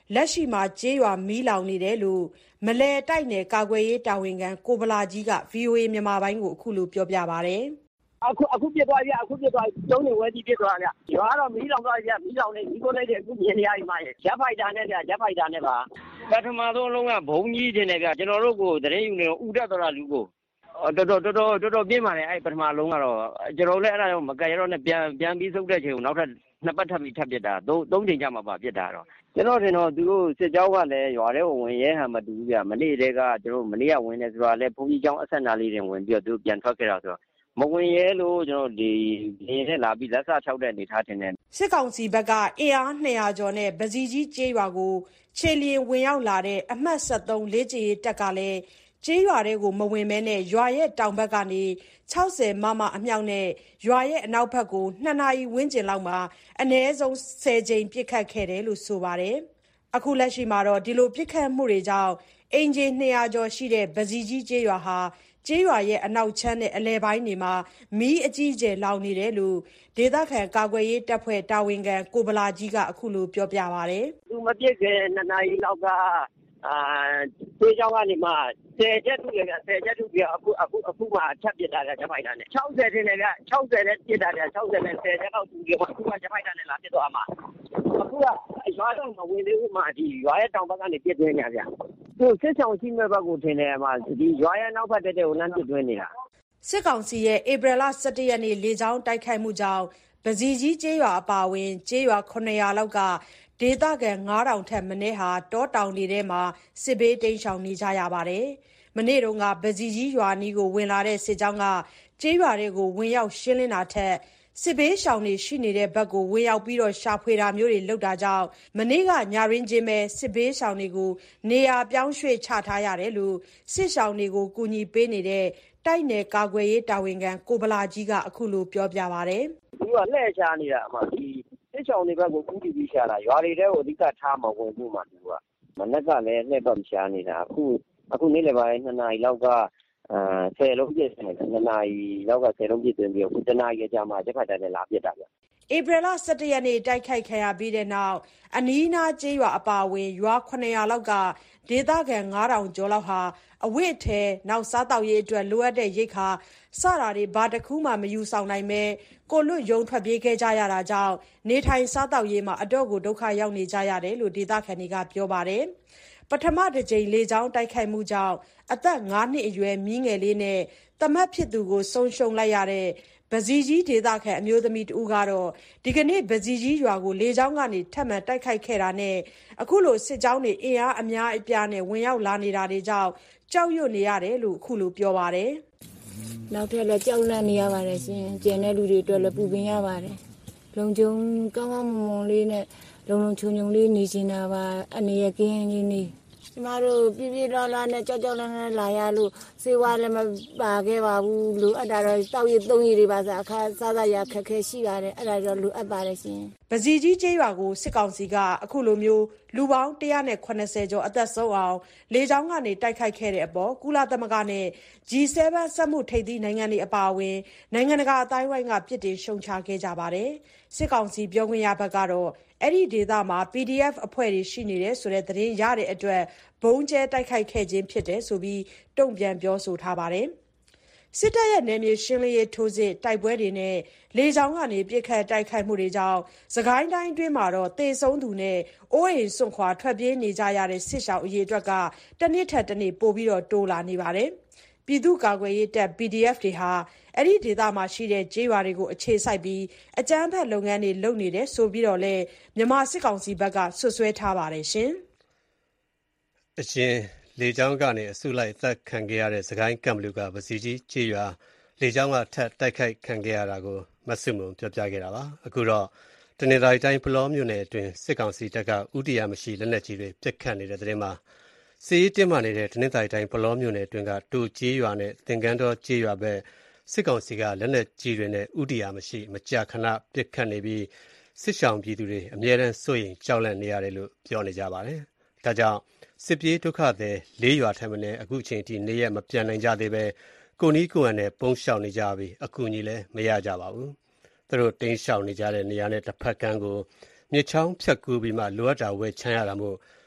လက်ရှိမှာကျေးရွာမီးလောင်နေတယ်လို့မလဲတိုက်နယ်ကာကွယ်ရေးတာဝန်ခံကိုဗလာကြီးက ဗွီအိုအေမြန်မာပိုင်းကိုအခုလိုပြောပြပါတယ်။အခုအခုပြစ်သွားပြီအခုပြစ်သွားပြီကျုံးနေဝဲကြီးပြစ်သွားဗျ။ရွာတော့မီးလောင်သွားပြီမီးလောင်နေမီးကိုလိုက်တယ်အခုမြင်နေရပြီမရဲ့ရက်ဖိုက်တာနဲ့ဗျရက်ဖိုက်တာနဲ့ပါပထမဆုံးလုံးကဘုံကြီးတင်တယ်ဗျကျွန်တော်တို့ကိုတရင်ယူနေတော့ဥတက်တော်တာလူကိုတော်တော်တော်တော်တော်တော်ပြင်းပါလေအဲ့ပထမလုံးကတော့ကျွန်တော်လည်းအဲ့ဒါတော့မကရတော့နဲ့ပြန်ပြန်ပြီးစုပ်တဲ့ချိန်ကိုနောက်ထပ်နှစ်ပတ်ထပ်ပြီးထပ်ပြစ်တာသုံးသုံးချိန်ကြာမှပါပြစ်တာတော့ကျွန်တော်ထင်တော့သူတို့စစ်ကြောင်းကလည်းရွာထဲကိုဝင်ရဲဟန်မတူဘူးဗျမနေ့တည်းကကျွန်တော်မနေ့ကဝင်နေဆိုတာလည်းဘုံကြီးကျောင်းအဆက်နာလေးတွေဝင်ပြီးတော့သူပြန်ထွက်ခဲ့တာဆိုတော့မဝင်ရဲလို့ကျွန်တော်ဒီနေနဲ့လာပြီးလက်ဆချောက်တဲ့အနေထားတင်တယ်စစ်ကောင်စီဘက်ကအင်အားနှစ်ရာကျော်နဲ့ပစီကြီးကျေးရွာကိုခြေလျင်ဝင်ရောက်လာတဲ့အမှတ်ဆက်သုံးလေးချီတက်ကလည်းကျေးရွာတွေကိုမဝင်မဲနဲ့ရွာရဲ့တောင်ဘက်ကနေ၆၀မမအမြောက်နဲ့ရွာရဲ့အနောက်ဘက်ကိုနှစ်နာရီဝန်းကျင်လောက်မှာအနည်းဆုံးဆယ်ကြိမ်ပစ်ခတ်ခဲ့တယ်လို့ဆိုပါတယ်။အခုလက်ရှိမှာတော့ဒီလိုပစ်ခတ်မှုတွေကြောင့်အင်ဂျင်နှစ်ရာကျော်ရှိတဲ့ပစီကြီးကျေးရွာဟာကျေးရွာရဲ့အနောက်ချမ်းနဲ့အလဲပိုင်းတွေမှာမီးအကြီးအကျယ်လောင်နေတယ်လို့ဒေသခံကာကွယ်ရေးတပ်ဖွဲ့တာဝန်ခံကိုဗလာကြီးကအခုလိုပြောပြပါတယ်။သူမပြစ်ခင်နှစ်နာရီလောက်ကအာကျေးကြောင်းကနေမှဆယ်ချက်ထုလေကဆယ်ချက်ထုပြီးအခုအခုအခုမှထပ်ပြစ်တာလေဂျပိုက်တာနဲ့၆၀တင်လေက၆၀နဲ့ပြစ်တာလေ၆၀နဲ့ဆယ်ချက်တော့သူကအခုမှဂျပိုက်တာနဲ့လာပြစ်သွားမှာအခုကရွာတော့မဝင်သေးဘူးမှဒီရွာရဲ့တောင်ဘက်ကနေပြစ်သွင်းညာဗျသူစစ်ဆောင်ရှိမဲ့ဘက်ကိုထင်တယ်မှာဒီရွာရဲ့နောက်ဘက်တက်တဲ့ကိုလမ်းပြစ်သွင်းနေတာစစ်ကောင်စီရဲ့ဧပြီလ၁၁ရက်နေ့လေကြောင်းတိုက်ခိုက်မှုကြောင့်ပစီကြီးကျေးရွာအပါအဝင်ကျေးရွာခုနှစ်ရာလောက်ကဒေသခံငါးထောင်ထက်မနည်းဟာတောတောင်တွေထဲမှာစစ်ဘေးတိမ်းရှောင်နေကြရပါတယ်။မနေ့တုန်းကပစီကြီးရွာနီးကိုဝင်လာတဲ့စစ်ကြောင်းကကျေးရွာတွေကိုဝင်ရောက်ရှင်းလင်းတာထက်စစ်ဘေးရှောင်တွေရှိနေတဲ့ဘက်ကိုဝင်ရောက်ပြီးတော့ရှာဖွေတာမျိုးတွေလုပ်တာကြောင့်မနေ့ကညရင်းချင်းပဲစစ်ဘေးရှောင်တွေကိုနေရာပြောင်းရွှေ့ချထားရတယ်လို့စစ်ရှောင်တွေကိုကူညီပေးနေတဲ့တိုက်နယ်ကာကွယ်ရေးတာဝန်ခံကိုဗလာကြီးကအခုလိုပြောပြပါတယ်။သူကလှည့်ချနေတာအမှဒီစစ်ဆောင်တွေဘက်ကိုကူးတီးပြီးရှာတာရွာတွေတဲကိုအဓိကထားမဝင်ဘူးမှသူကမနက်ကလည်းလှည့်ပတ်ရှာနေတာအခုအခုနေ့လယ်ပိုင်းနှစ်နာရီလောက်ကအာဆယ်လုံးပြည့်နေတယ်နှစ်နာရီလောက်ကဆယ်လုံးပြည့်သွင်းပြီးအခုတနာရီကြာမှချက်ဖတ်တယ်လာပြစ်တာဗျဧပြီလ၁၁ရက်နေ့တိုက်ခိုက်ခံရပြီးတဲ့နောက်အနီးနားကျေးရွာအပါအဝင်ရွာခုနှစ်ရာလောက်ကဒေသခံငါးထောင်ကျော်လောက်ဟာအဝတ်ထဲနောက်စားတောက်ရေးအတွက်လိုအပ်တဲ့ရိက္ခာစတာတွေဘာတစ်ခုမှမယူဆောင်နိုင်ပဲကိုလွတ်ယုံထွက်ပြေးခဲ့ကြရတာကြောင့်နေထိုင်စားတောက်ရေးမှာအတော့ကိုဒုက္ခရောက်နေကြရတယ်လို့ဒေသခံတွေကပြောပါတယ်ပထမတစ်ကြိမ်လေကြောင်းတိုက်ခိုက်မှုကြောင့်အသက်၅နှစ်အရွယ်မြင်းငယ်လေးနဲ့တမတ်ဖြစ်သူကိုဆုံးရှုံးလိုက်ရတဲ့ပစီကြီးဒေသခံအမျိုးသမီးတဦးကတော့ဒီကနေ့ပစီကြီးရွာကိုလေကြောင်းကနေထပ်မံတိုက်ခိုက်ခဲ့တာနဲ့အခုလိုစစ်ကြောင်းတွေအင်အားအများအပြားနဲ့ဝင်ရောက်လာနေတာတွေကြောင့်ကြောက်ရွံ့နေရတယ်လို့အခုလိုပြောပါတယ်။နောက်ထပ်လည်းကြောက်လန့်နေရပါတယ်ရှင်။ကျန်တဲ့လူတွေအတွက်လည်းပူပင်ရပါတယ်။လုံခြုံကောင်းကောင်းမွန်မွန်လေးနဲ့လုံလုံချုံချုံလေးနေနေတာပါအနေရကင်းကြီးနေကျမတို့ပြပြလာလာနဲ့ကြောက်ကြောက်လန့်လန့်လာရလို့စေဝါလည်းမပါခဲ့ပါဘူးလို့အဲ့ဒါတော့တောက်ရည်သုံးရည်တွေပါစားအခါစားစားရခက်ခဲရှိပါတယ်အဲ့ဒါတော့လိုအပ်ပါတယ်ရှင်ပစီကြီးကျေးရွာကိုစစ်ကောင်စီကအခုလိုမျိုးလူပေါင်း၁၇၀ကျော်အသက်ဆုံးအောင်လေကြောင်းကနေတိုက်ခိုက်ခဲ့တဲ့အပေါ်ကုလသမဂ္ဂနဲ့ ဂျီ ဆဲဗန် စက်မှုထိပ်သီးနိုင်ငံတွေအပါအဝင်နိုင်ငံတကာအတိုင်းအဝိုင်းကပြစ်တင်ရှုံချခဲ့ကြပါတယ်စစ်ကောင်စီပြောခွင့်ရဘက်ကတော့အဲ့ဒီဒေသမှာ ပီဒီအက်ဖ် အဖွဲ့တွေရှိနေတယ်ဆိုတဲ့သတင်းရတဲ့အတွက်ဘုံကျဲတိုက်ခိုက်ခဲ့ခြင်းဖြစ်တယ်ဆိုပြီးတုံ့ပြန်ပြောဆိုထားပါတယ်စစ်တပ်ရဲ့နယ်မြေရှင်းလင်းရေးထိုးစစ်တိုက်ပွဲတွေနဲ့လေကြောင်းကနေပြစ်ခတ်တိုက်ခိုက်မှုတွေကြောင့်စကိုင်းတိုင်းအတွင်းမှာတော့တေဆုံးသူနဲ့အိုးအိမ်စွန့်ခွာထွက်ပြေးနေကြရတဲ့စစ်ရှောင်အရေအတွက်ကတစ်နှစ်ထက်တစ်နှစ်ပိုပြီးတော့တိုးလာနေပါတယ်ပြည်သူ့ကာကွယ်ရေးတပ် ပီဒီအက်ဖ် တွေဟာအဲ့ဒီဒေသမှာရှိတဲ့ကျေးရွာတွေကိုအခြေစိုက်ပြီးအကြမ်းဖက်လုပ်ငန်းတွေလုပ်နေတယ်ဆိုပြီးတော့လဲမြန်မာစစ်ကောင်စီဘက်ကဆွဆွဲထားပါတယ်ရှင်အရှင်လေကြောင်းကနေအစုလိုက်သက်ခံခဲ့ရတဲ့စကိုင်းကံဘလူကပစီကြီးကျေးရွာလေကြောင်းကထပ်တိုက်ခိုက်ခံခဲ့ရတာကိုမဆုမုံပြောပြခဲ့တာပါအခုတော့တနင်္သာရီတိုင်းဖလောမြို့နယ်အတွင်းစစ်ကောင်စီတပ်ကဥတီယာမရှိလက်နက်ကြီးတွေပစ်ခတ်နေတဲ့တဲ့မှာစီးတင်းမာနေတဲ့တနင်္သာရီတိုင်းဖလောမြို့နယ်အတွင်းကတူကျေးရွာနဲ့သင်္ကန်းတော်ကျေးရွာပဲစစ်ကောင်စီကလက်နက်ကြီးတွေနဲ့ဥတီယာမရှိမကြာခဏပစ်ခတ်နေပြီးစစ်ရှောင်ပြည်သူတွေအမြဲတမ်းစိုးရိမ်ကြောက်လန့်နေရတယ်လို့ပြောနေကြပါတယ်ဒါကြောင့်စစ်ပြေးဒုက္ခသည်လေးရွာထက်မနည်းအခုချိန်ထိနေရမပြန်နိုင်ကြသေးပဲကိုနီးကိုယ်နဲ့ပုံရှောင်နေကြပြီးအကူအညီလည်းမရကြပါဘူးသူတို့တိမ်းရှောင်နေကြတဲ့နေရာနဲ့တစ်ဖက်ကန်းကိုမြစ်ချောင်းဖြတ်ကူးပြီးမှလိုအပ်တာဝယ်ချမ်းရတာမို့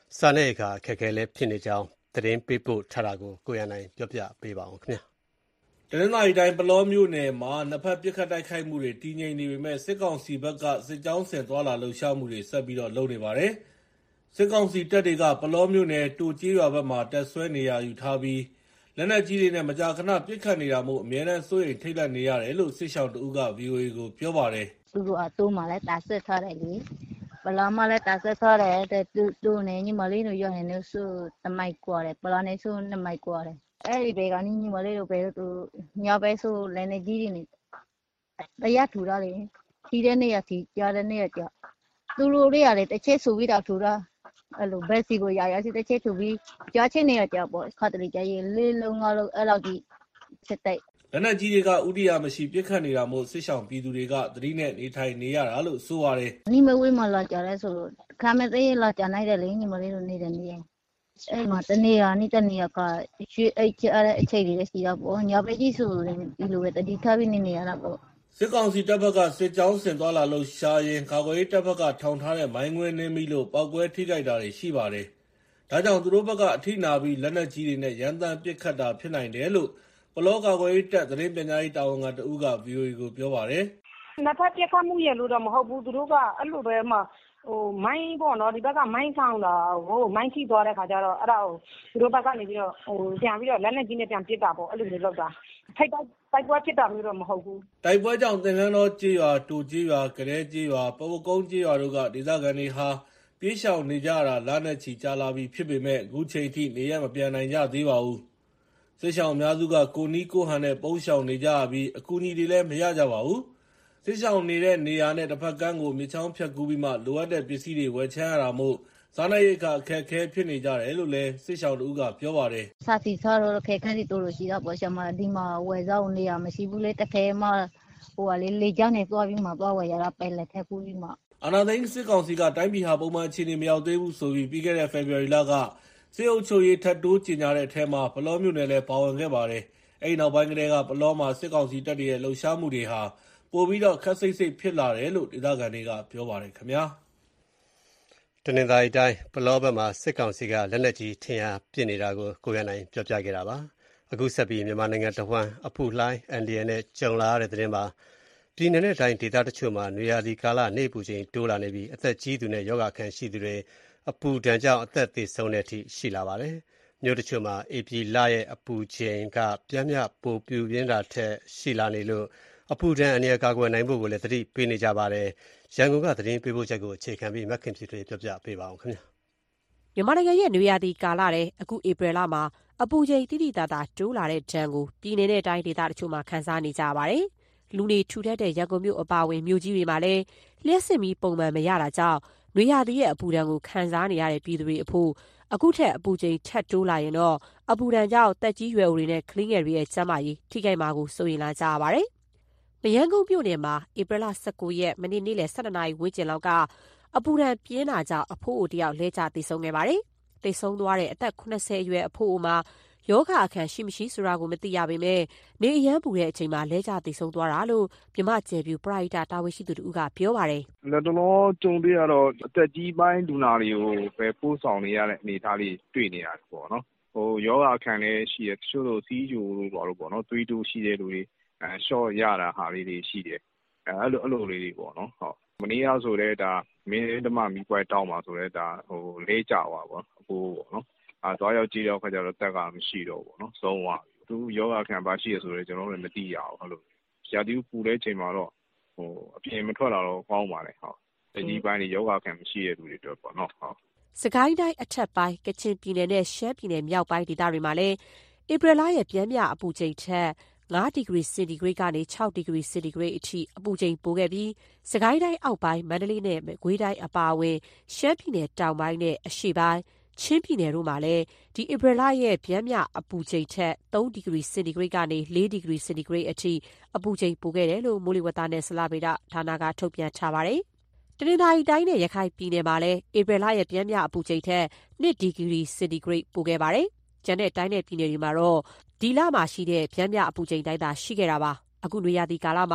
စားနပ်ရိက္ခာအခက်အခဲလည်းဖြစ်နေကြောင်းသတင်းပေးပို့ထားတာကိုကိုရန်နိုင်ပြောပြပေးပါဦးခင်ဗျာတနင်္သာရီတိုင်းပလောမြို့နယ်မှာနှစ်ဖက်ပစ်ခတ်တိုက်ခိုက်မှုတွေတည်ငြိမ်နေပေမဲ့စစ်ကောင်စီဘက်ကစစ်ကြောင်းဆင်သွားလာလှုပ်ရှားမှုတွေဆက်ပြီးတော့လုပ်နေပါတယ်စစ်ကောင်စီတပ်တွေကပလောမြို့နယ်တူကြီးရွာဘက်မှာတပ်ဆွဲနေရယူထားပြီးလက်နက်ကြီးတွေနဲ့မကြာခဏပစ်ခတ်နေတာမို့အများနဲ့စိုးရိမ်ထိတ်လန့်နေရတယ်လို့စစ်ရှောင်းတဦးက ဗွီအိုအေ ကိုပြောပါတယ်သူတို့အတိုးမှလည်းတာဆက်ထားတယ်လေပလောမှလည်းတာဆက်ထားတယ်တဲ့သူတို့နဲ့ညီမလေးတို့ရွာနေလို့ဆိုတမိုက်ကွာတယ်ပလောနဲ့ဆိုနှစ်မိုက်ကွာတယ်အဲ့ဒီဘေကညီမလေးတို့ပဲသူညပဲဆိုလည်းနေကြီးနေတရားထူတာလေကြီးတဲ့နေရစီကြားတဲ့နေရကြသူတို့တွေရတယ်တစ်ချက်ဆိုပြီးတော့ထူတာအဲ့လိုဘက်စီကိုရရစီတစ်ချက်ထူပြီးကြားချင်းနေရကြပေါ့ခါတလေကြရေးလေးလုံးငါလုံးအဲ့လောက်ကြီးစစ်တိုက်လက်နက်ကြီးတွေကဥဒိယမရှိပြစ်ခတ်နေတာမို့စစ်ရှောင်ပြည်သူတွေကသတိနဲ့နေထိုင်နေရတာလို့ဆိုပါတယ်ညီမဝေးမလာကြလဲဆိုတော့ခါမသေးလာကြနိုင်တယ်လေညီမလေးတို့နေတယ်နေအဲ့မှာတနေ့ကနေ့တနေ့ကရွှေအိတ်ချအဲ့အချိန်တွေရှိတာပေါ့ညာပဲကြီးဆိုဒီလိုပဲတတိထားပြီးနေနေရတာပေါ့စစ်ကောင်စီတပ်ဘက်ကစစ်ကြောင်းဆင်သွားလာလို့ရှာရင်ကာကွယ်ရေးတပ်ဘက်ကထောင်ထားတဲ့မိုင်းငွေနှင်းပြီးလို့ပောက်ကွဲထိခိုက်တာတွေရှိပါတယ်ဒါကြောင့်သူတို့ဘက်ကအထိနာပြီးလက်နက်ကြီးတွေနဲ့ရန်တမ်းပစ်ခတ်တာဖြစ်နိုင်တယ်လို့ပလောကာကွယ်ရေးတပ်သတင်းပညာရေးတာဝန်ခံတဦးက ဗွီအိုအေ ကိုပြောပါတယ်နှစ်ဖက်ပြက်ခတ်မှုရလို့တော့မဟုတ်ဘူးသူတို့ကအဲ့လိုပဲမှဟိုမိုင်းပေါ့နော်ဒီဘက်ကမိုင်းဆောင်တာဟိုမိုင်းထိသွားတဲ့ခါကျတော့အဲ့ဒါကိုသူတို့ဘက်ကနေပြီးတော့ဟိုပြန်ပြီးတော့လက်နဲ့ကြီးနဲ့ပြန်ပစ်တာပေါ့အဲ့လိုမျိုးလုပ်တာထိုက်တိုက်တိုက်ပွဲဖြစ်တာမျိုးတော့မဟုတ်ဘူးတိုက်ပွဲကြောင့်သင်္ကန်းတော်ကြေးရွာတူကြေးရွာကရဲကြေးရွာပဝကုန်းကြေးရွာတို့ကဒေသခံတွေဟာပြေးရှောင်နေကြတာလနဲ့ချီကြာလာပြီးဖြစ်ပေမဲ့အခုချိန်ထိနေရမပြန်နိုင်ကြသေးပါဘူးစစ်ရှောင်အများစုကကိုနီးကိုဟန်နဲ့ပုံးရှောင်နေကြပြီးအကူအညီတွေလည်းမရကြပါဘူးစစ်ရှောင်နေတဲ့နေရာနဲ့တစ်ဖက်ကမ်းကိုမြေချောင်းဖြတ်ကူးပြီးမှလိုအပ်တဲ့ပစ္စည်းတွေဝယ်ချမ်းရတာမို့စားနပ်ရိက္ခာအခက်အခဲဖြစ်နေကြတယ်လို့လည်းစစ်ရှောင်တို့ကပြောပါတယ်စာစီစားတော့ခက်ခဲစီတို့လို့ရှိတော့ပေါ့ရှမဒီမှာဝယ်စားနေရမရှိဘူးလေတခဲမှဟိုကလေလေကြောင်းနဲ့သွားပြီးမှသွားဝယ်ရတာပဲလက်ထက်ကူးပြီးမှအာနာသိန်းစစ်ကောင်စီကတိုင်းပြည်ဟာပုံမှန်အခြေအနေမရောက်သေးဘူးဆိုပြီးပြီးခဲ့တဲ့ဖေဖော်ဝါရီလကစစ်အုပ်ချုပ်ရေးထပ်တိုးကြေညာတဲ့အထက်မှာပလောမြို့နယ်လည်းပါဝင်ခဲ့ပါတယ်အဲ့နောက်ပိုင်းကတည်းကပလောမှာစစ်ကောင်စီတပ်တွေရဲ့လှုပ်ရှားမှုတွေဟာပိုပြီးတော့ခက်စိတ်စိတ်ဖြစ်လာတယ်လို့ဒေသခံတွေကပြောပါတယ်ခင်ဗျာတနင်္သာရီတိုင်းပလောဘက်မှာစစ်ကောင်စီကလက်နက်ကြီးထင်ရပစ်နေတာကိုကိုရနိုင်ပြောပြခဲ့တာပါအခုဆက်ပြီးမြန်မာနိုင်ငံတဝန်းအဖူလှိုင်းအန်ဒီယန်နဲ့ကြုံလာရတဲ့သတင်းမှာပြည်내နဲ့တိုင်းဒေသတချို့မှာနွေရာသီကာလနေပူချိန်တိုးလာနေပြီးအသက်ကြီးသူနဲ့ယောဂခံရှိသူတွေအပူဒဏ်ကြောင့်အသက်သေဆုံးတဲ့အထိရှိလာပါတယ်မြို့တချို့မှာအေပီလရဲ့အပူချိန်ကပြင်းပြပိုပြူပြင်းတာထက်ရှိလာနေလို့အပူဒဏ်အနေနဲ့ကာကွယ်နိုင်ဖို့ကိုလည်းသတိပေးနေကြပါတယ်ရန်ကုန်ကသတင်းပေးပို့ချက်ကိုအခြေခံပြီးမခင်ဖြစ်တွေပြောပြပေးပါအောင်ခင်ဗျမြန်မာနိုင်ငံရဲ့နွေရာသီကာလတဲ့အခုဧပြီလမှာအပူချိန်တိတိတသာတိုးလာတဲ့ဒဏ်ကိုပြည်내နဲ့တိုင်းဒေသတချို့မှာခန်းစားနေကြပါတယ်လူနေထူထပ်တဲ့ရန်ကုန်မြို့အပါအဝင်မြို့ကြီးတွေမှာလည်းလျှက်စစ်မီးပုံမှန်မရတာကြောင့်နွေရာသီရဲ့အပူဒဏ်ကိုခံစားနေရတဲ့ပြည်သူတွေအဖို့အခုထက်အပူချိန်ထပ်တိုးလာရင်တော့အပူဒဏ်ကြောင့်တက်ကြီးရွယ်အိုတွေနဲ့ကလေးငယ်တွေရဲ့ကျန်းမာရေးထိခိုက်မှာကိုစိုးရိမ်လာကြရပါတယ်။မရမ်းကုန်းမြို့နယ်မှာဧပြီလ၁၉ရက်မနေ့နေ့လယ်၁၂နာရီဝန်းကျင်လောက်ကအပူဒဏ်ပြင်းတာကြောင့်အဖိုးအိုတယောက်လဲကျသေဆုံးခဲ့ပါတယ်။သေဆုံးသွားတဲ့အသက်၇၀အရွယ်အဖိုးအိုမှာယောဂအခမ်းရှိမရှိဆိုတာကိုမသိရပေမဲ့နေအရန်ပူတဲ့အချိန်မှာလဲကျသေဆုံးသွားတာလို့မြမကျယ်ပြူပရိဒါတာဝန်ရှိသူတို့ကပြောပါတယ်။လက်တော်ကြုံတွေ့ရတော့အသက်ကြီးပိုင်းလူနာတွေကိုပဲပို့ဆောင်နေရတဲ့အနေအထားလေးတွေ့နေရတယ်ပေါ့နော်။ဟိုယောဂအခမ်းလည်းရှိတယ်တချို့တို့စီးကြိုလို့ပေါ့လို့ပေါ့နော်သွေးတိုးရှိတဲ့လူတွေအဲရှော့ရတာဟာလေးတွေရှိတယ်။အဲအဲ့လိုအဲ့လိုလေးတွေပေါ့နော်။ဟုတ်မနေ့ကဆိုတော့ဒါမင်းဓမ္မမီပွဲတောင်းပါဆိုတော့ဒါဟိုလဲကြပါပေါ့အဖိုးပေါ့နော်။အဲသွားရောက်ကြည့်တော့ခါကျတော့တက်ကမရှိတော့ဘူးနော်ဆုံးသွားပြီသူယောဂခံပါရှိရဆိုတော့ကျွန်တော်တို့လည်းမသိရအောင်ဟုတ်လို့ရာသီဥပူတဲ့ချိန်မှာတော့ဟိုအပြင်မထွက်လာတော့ကောင်းပါလေဟုတ်ဒီပိုင်းတွေယောဂခံမရှိတဲ့လူတွေတော့ပေါ့နော်ဟုတ်စကိုင်းတိုင်းအထက်ပိုင်းကချင်ပြည်နယ်နဲ့ရှမ်းပြည်နယ်မြောက်ပိုင်းဒေသတွေမှာလည်းဧပြီလရဲ့ပြင်းပြအပူချိန်ထက်၅ဒီဂရီစင်တီဂရိတ်ကနေ၆ဒီဂရီစင်တီဂရိတ်အထိအပူချိန်ပိုခဲ့ပြီးစကိုင်းတိုင်းအောက်ပိုင်းမန္တလေးနဲ့မကွေးတိုင်းအပါအဝင်ရှမ်းပြည်နယ်တောင်ပိုင်းနဲ့အရှေ့ပိုင်းချင်းပြည်နယ်တို့မှာလည်းဒီဧပြီလရဲ့ပြင်းပြအပူချိန်ထက်၃ဒီဂရီစင်တီဂရိတ်ကနေ၄ဒီဂရီစင်တီဂရိတ်အထိအပူချိန်ပိုခဲ့တယ်လို့မိုးလေဝသနဲ့ဇလဗေဒဌာနကထုတ်ပြန်ထားပါတယ်။တနင်္သာရီတိုင်းနဲ့ရခိုင်ပြည်နယ်မှာလည်းဧပြီလရဲ့ပြင်းပြအပူချိန်ထက်၂ဒီဂရီစင်တီဂရိတ်ပိုခဲ့ပါတယ်။ကျန်တဲ့တိုင်းနဲ့ပြည်နယ်တွေမှာတော့ဒီလမှာရှိတဲ့ပြင်းပြအပူချိန်တိုင်းသာရှိခဲ့တာပါ။အခုနွေရာသီကာလမှာပ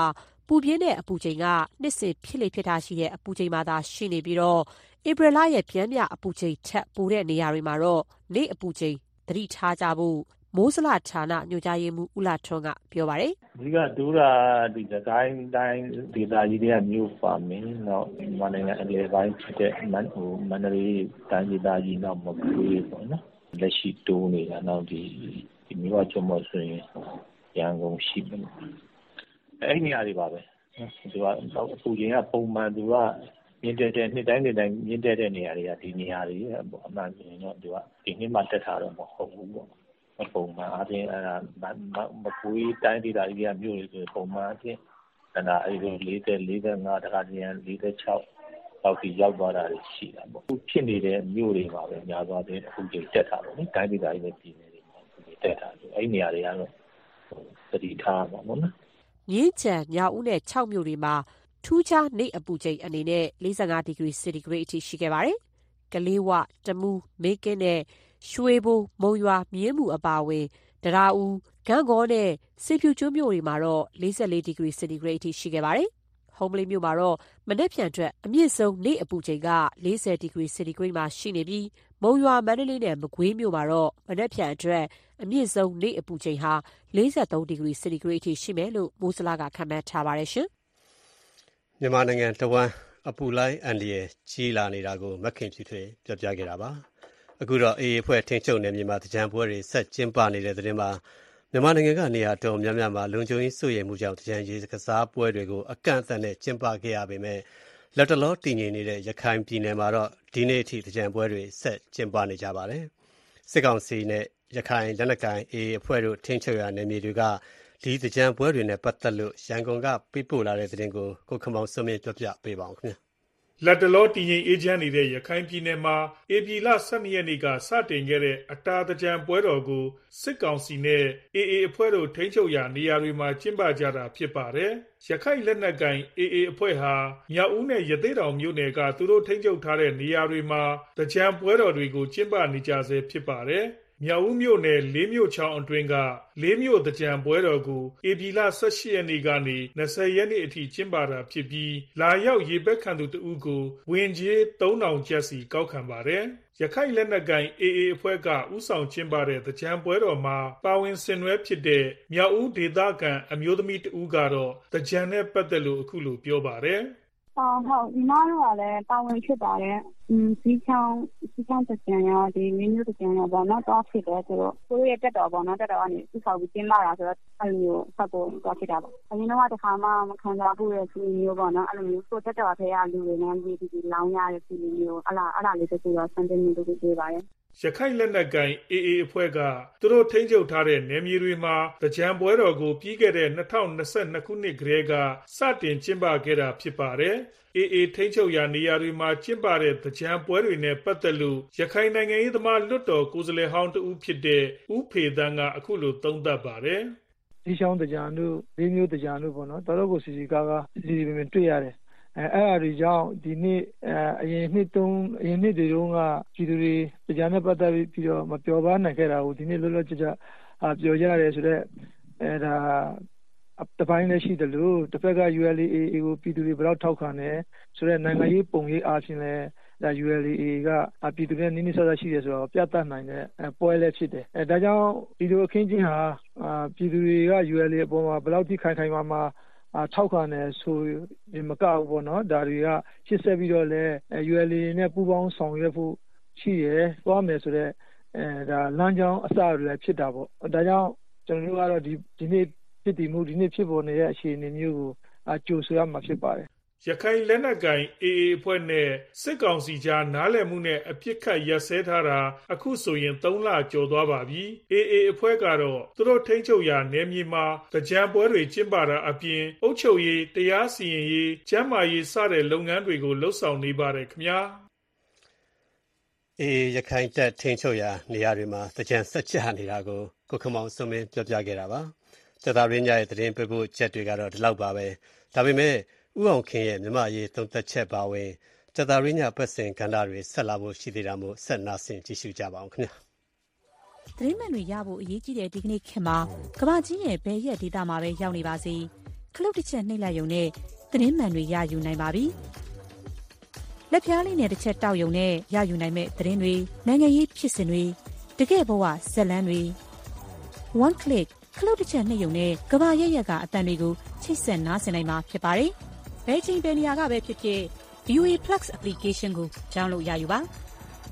ပူပြင်းတဲ့အပူချိန်ကနှစ်စဉ်ဖြစ်လေဖြစ်တာရှိတဲ့အပူချိန်မှသာရှိနေပြီးတော့ဧပြီလရဲ့ပြန်မြအပူချိန်ထက်ပိုတဲ့နေရာတွေမှာတော့နေ့အပူချိန်သတိထားကြဖို့မိုးစလဌာနညွှန်ကြားရေးမှူးဦးလာထွန်းကပြောပါတယ်။အဓိကဒူရာဒီတိုင်းတိုင်းဒေသကြီးတွေကမြို့ပါမယ်။နောက်မန္တလေးအလဲပိုင်းဖြစ်တဲ့မန်ဟိုမန္တလေးတိုင်းဒေသကြီးနောက်မကွေးပေါ့နော်။လက်ရှိတိုးနေတာနောက်ဒီဒီမြို့ချုံမဆိုရင်ရန်ကုန်ရှိတယ်။အဲ့ဒီနေရာတွေပါပဲ။သူကအပူချိန်ကပုံမှန်သူကမြင့်တက်တဲ့နှစ်တိုင်းနှစ်တိုင်းမြင့်တက်တဲ့နေရာတွေကဒီနေရာတွေပေါ့အမှန်ဆိုရင်တော့သူကဒီနှစ်မှတက်တာတော့မဟုတ်ဘူးပေါ့ပုံမှန်အပြင်အဲဒါမကွေးတိုင်းဒေသကြီးကမြို့တွေဆိုပုံမှန်အပြင်အဲဒါအဲဒီလို၄၀ ၄၅တခါတည်း၄၆လောက်ထိရောက်သွားတာရှိတာပေါ့အခုဖြစ်နေတဲ့မြို့တွေမှာပဲများသွားတဲ့အခုချိန်တက်တာပေါ့နိတိုင်းဒေသကြီးနဲ့ပြည်နယ်တွေမှာတက်တာဆိုအဲဒီနေရာတွေကတော့သတိထားပါပေါ့နော်မြင်းချံညောင်ဦးနဲ့၆မြို့တွေမှာထူးခြားနေ့အပူချိန်အနေနဲ့၄၅ဒီဂရီစင်တီဂရိတ်အထိရှိခဲ့ပါတယ်ကလေးဝတမူးမေကင်းနဲ့ရွှေဘိုမုံရွာမြင်းမှုအပါအဝင်တရာဦးဂန့်ဂေါနဲ့စေဖြူကျွန်းမြို့တွေမှာတော့၄၄ဒီဂရီစင်တီဂရိတ်အထိရှိခဲ့ပါတယ်။ဟုံးမလေးမြို့မှာတော့မနက်ဖြန်အတွက်အမြင့်ဆုံးနေ့အပူချိန်က၄၀ဒီဂရီစင်တီဂရိတ်မှာရှိနေပြီးမုံရွာမန္တလေးနဲ့မကွေးမြို့မှာတော့မနက်ဖြန်အတွက်အမြင့်ဆုံးနေ့အပူချိန်ဟာ၄၃ဒီဂရီစင်တီဂရိတ်အထိရှိမယ်လို့မိုးစလကခန့်မှန်းထားပါတယ်ရှင်။မြန်မာနိုင်ငံတဝန်းအပူလိုင်းအန်ဒီရဲ့ကြီးလာနေတာကိုမခင်ဖြူထွေးပြောပြခဲ့တာပါ။အခုတော့အေအေအဖွဲ့ထိန်းချုပ်နယ်မြေမှာသင်္ကြန်ပွဲတွေဆက်ကျင်းပနေတဲ့သတင်းမှာမြန်မာနိုင်ငံကနေရာတော်များများမှာလုံခြုံရေးစိုးရိမ်မှုကြောင့်သင်္ကြန်ရေကစားပွဲတွေကိုအကန့်အသတ်နဲ့ကျင်းပခဲ့ရပေမဲ့လက်တလောတည်ငြိမ်နေတဲ့ရခိုင်ပြည်နယ်မှာတော့ဒီနေ့အထိသင်္ကြန်ပွဲတွေဆက်ကျင်းပနေကြပါတယ်။စစ်ကောင်စီနဲ့ရခိုင်လက်နက်ကိုင်အေအေအဖွဲ့တို့ထိန်းချုပ်ရာနယ်မြေတွေကဒီသင်္ကြန်ပွဲတွေနဲ့ပတ်သက်လို့ရန်ကုန်ကပေးပို့လာတဲ့သတင်းကိုကိုခမောင်စုံမြင့်ပြပြပေးပါဦးခင်ဗျာ။လက်တလောတည်ငြိမ်အေးချမ်းနေတဲ့ရခိုင်ပြည်နယ်မှာဧပြီလ၁၂ရက်နေ့ကစတင်ခဲ့တဲ့အတာသင်္ကြန်ပွဲတော်ကိုစစ်ကောင်စီနဲ့အေအေအဖွဲ့တို့ထိန်းချုပ်ရာနေရာတွေမှာကျင်းပကြတာဖြစ်ပါတယ်။ရခိုင်လက်နက်ကိုင်အေအေအဖွဲ့ဟာမြောက်ဦးနဲ့ရသေ့တောင်မြို့နယ်ကသူတို့ထိန်းချုပ်ထားတဲ့နေရာတွေမှာသင်္ကြန်ပွဲတော်တွေကိုကျင်းပနေကြဆဲဖြစ်ပါတယ်။မြောက်ဦးမြို့နယ်လေးမြို့ချောင်းအတွင်းကလေးမြို့သင်္ကြန်ပွဲတော်ကိုဧပြီလ၁၈ရက်နေ့ကနေ၂၀ရက်နေ့အထိကျင်းပတာဖြစ်ပြီးလာရောက်ရေပက်ခံသူတဦးကိုဝင်ကြေးသုံးထောင်ကျပ်စီကောက်ခံပါတယ်။ရခိုင်လက်နက်ကိုင်အေအေအဖွဲ့ကဦးဆောင်ကျင်းပတဲ့သင်္ကြန်ပွဲတော်မှာပါဝင်ဆင်နွှဲဖြစ်တဲ့မြောက်ဦးဒေသခံအမျိုးသမီးတဦးကတော့သင်္ကြန်နဲ့ပတ်သက်လို့အခုလိုပြောပါတယ်။ဟုတ်ဟုတ်ဒီမှာတော့လည်းပါဝင်ဖြစ်ပါတယ်။อืมစီချောင်းစီချောင်းတကြံရောဒီမင်းမျိုးတကြံရောပေါ့နော်တော့ဖြစ်တယ်ဆိုတော့ကိုယ့်ရဲ့တက်တော်ပေါ့နော်တက်တော်ကနေသူ့ဆောက်ပြီးကျင်းလာတာဆိုတော့အဲ့လိုမျိုးဆက်ဖို့တော့ဖြစ်တာပေါ့။အရင်တော့တစ်ခါမှမခံစားဘူးရဲ့စီမျိုးပေါ့နော်အဲ့လိုမျိုးကိုတက်တော်ထဲကလူတွေနဲ့ဒီဒီလောင်းရတဲ့စီမျိုးအလားအလားလေးတခုတော့စံတင်မျိုးတခုပြေးပါတယ်ရခိုင်လက်နက်ကိုင်အေအေအဖွဲ့ကသူတို့ထိန်းချုပ်ထားတဲ့နယ်မြေတွေမှာသင်္ကြန်ပွဲတော်ကိုပြီးခဲ့တဲ့၂၀၂၂ခုနှစ်ကတည်းကစတင်ကျင်းပခဲ့တာဖြစ်ပါတယ်။အေအေထိန်းချုပ်ရာနေရာတွေမှာကျင်းပတဲ့သင်္ကြန်ပွဲတွေနဲ့ပတ်သက်လို့ရခိုင်နိုင်ငံရေးသမားလွတ်တော်ကိုယ်စားလှယ်ဟောင်းတဦးဖြစ်တဲ့ဦးဖေသန်းကအခုလိုသုံးသပ်ပါတယ်။ဒီချောင်းသင်္ကြန်တို့လေးမျိုးသင်္ကြန်တို့ပေါ့နော်တော်တော်ကိုစီစီကားကားစီစီပင်ပင်တွေ့ရတယ်။အဲအဲ့အရာတွေကြောင့်ဒီနေ့အရင်နှစ်သုံးအရင်နှစ်တွေတုန်းကပြည်သူတွေတရားနဲ့ပတ်သက်ပြီးတော့မပျော်ပါနိုင်ခဲ့တာကိုဒီနေ့လွတ်လွတ်ကျကျပျော်ကြရတယ်ဆိုတော့အဲဒါတပိုင်းလည်းရှိတယ်လို့တစ်ဖက်က ယူ အယ် အေ အေ ကိုပြည်သူတွေဘယ်တော့ထောက်ခံတယ်ဆိုတော့နိုင်ငံရေးပုံရေးအားဖြင့်လည်းဒါ ယူ အယ် အေ ကပြည်သူတွေနဲ့နိနိဆဆရှိတယ်ဆိုတော့ပြသနိုင်တဲ့ပွဲလည်းဖြစ်တယ်အဲဒါကြောင့်ဒီလိုအခင်းချင်းဟာပြည်သူတွေက ယူ အယ် အေ အပေါ်မှာဘယ်လောက်ထိခိုင်ခိုင်မာမာအထောက်ခံတယ်ဆိုရင်မကဘူးပေါ့နော်ဒါတွေကရှစ်ဆက်ပြီးတော့လဲ ယူ အယ် အေ နဲ့ပူးပေါင်းဆောင်ရွက်ဖို့ရှိရယ်သွားမယ်ဆိုတော့အဲဒါလမ်းကြောင်းအစတွေလည်းဖြစ်တာပေါ့ဒါကြောင့်ကျွန်တော်တို့ကတော့ဒီဒီနေ့ဖြစ်တည်မှုဒီနေ့ဖြစ်ပေါ်နေတဲ့အခြေအနေမျိုးကိုအကျိုးဆိုရမှာဖြစ်ပါတယ်ရခိုင်လက်နက်ကိုင်အေအေအဖွဲ့နဲ့စစ်ကောင်စီကြားနားလည်မှုနဲ့အပြစ်ခတ်ရပ်စဲထားတာအခုဆိုရင်သုံးလကျော်သွားပါပြီအေအေအဖွဲ့ကတော့သူတို့ထိန်းချုပ်ရာနယ်မြေမှာသင်္ကြန်ပွဲတွေကျင်းပတာအပြင်အုပ်ချုပ်ရေးတရားစီရင်ရေးကျန်းမာရေးစတဲ့လုပ်ငန်းတွေကိုလှုပ်ဆောင်နေပါတယ်ခင်ဗျာအေအေရခိုင်တပ်ထိန်းချုပ်ရာနေရာတွေမှာသင်္ကြန်ဆက်ကြနေတာကိုကိုခမောင်စုံမင်းပြောပြခဲ့တာပါကျသာရင်းရဲ့သတင်းပေးပို့ချက်တွေကတော့ဒီလောက်ပါပဲဒါပေမဲ့ဦးအောင်ခင်ရဲ့မြမရေးသုံးသက်ချက်ပါဝင်ကျသာရင်းညပတ်စင်ကဏ္ဍတွေဆက်လာဖို့ရှိသေးတာမို့ဆက်နာဆင်ကြည့်ရှုကြပါအောင်ခင်ဗျာသတင်းမှန်တွေရဖို့အရေးကြီးတဲ့ဒီကနေ့ခေတ်မှာကမ္ဘာကြီးရဲ့ဘယ်ရက်ဒေသမှာပဲရောက်နေပါစေခလုတ်တစ်ချက်နှိပ်လိုက်ရုံနဲ့သတင်းမှန်တွေရယူနိုင်ပါပြီ။လက်ဖျားလေးနဲ့တစ်ချက်တောက်ရုံနဲ့ရယူနိုင်မဲ့သတင်းတွေနိုင်ငံရေးဖြစ်စဉ်တွေတကယ့်ဘဝဇာတ်လမ်းတွေ one click ခလုတ်တစ်ချက်နှိပ်ရုံနဲ့ကဘာရက်ရက်ကအတန်တွေကိုချိတ်ဆက်နားဆင်နိုင်မှာဖြစ်ပါတယ်။ဘယ်ချိန်ဘယ်နေရာကပဲဖြစ်ဖြစ် ဗီ အို အေ Plus application ကို download ရယူပါ။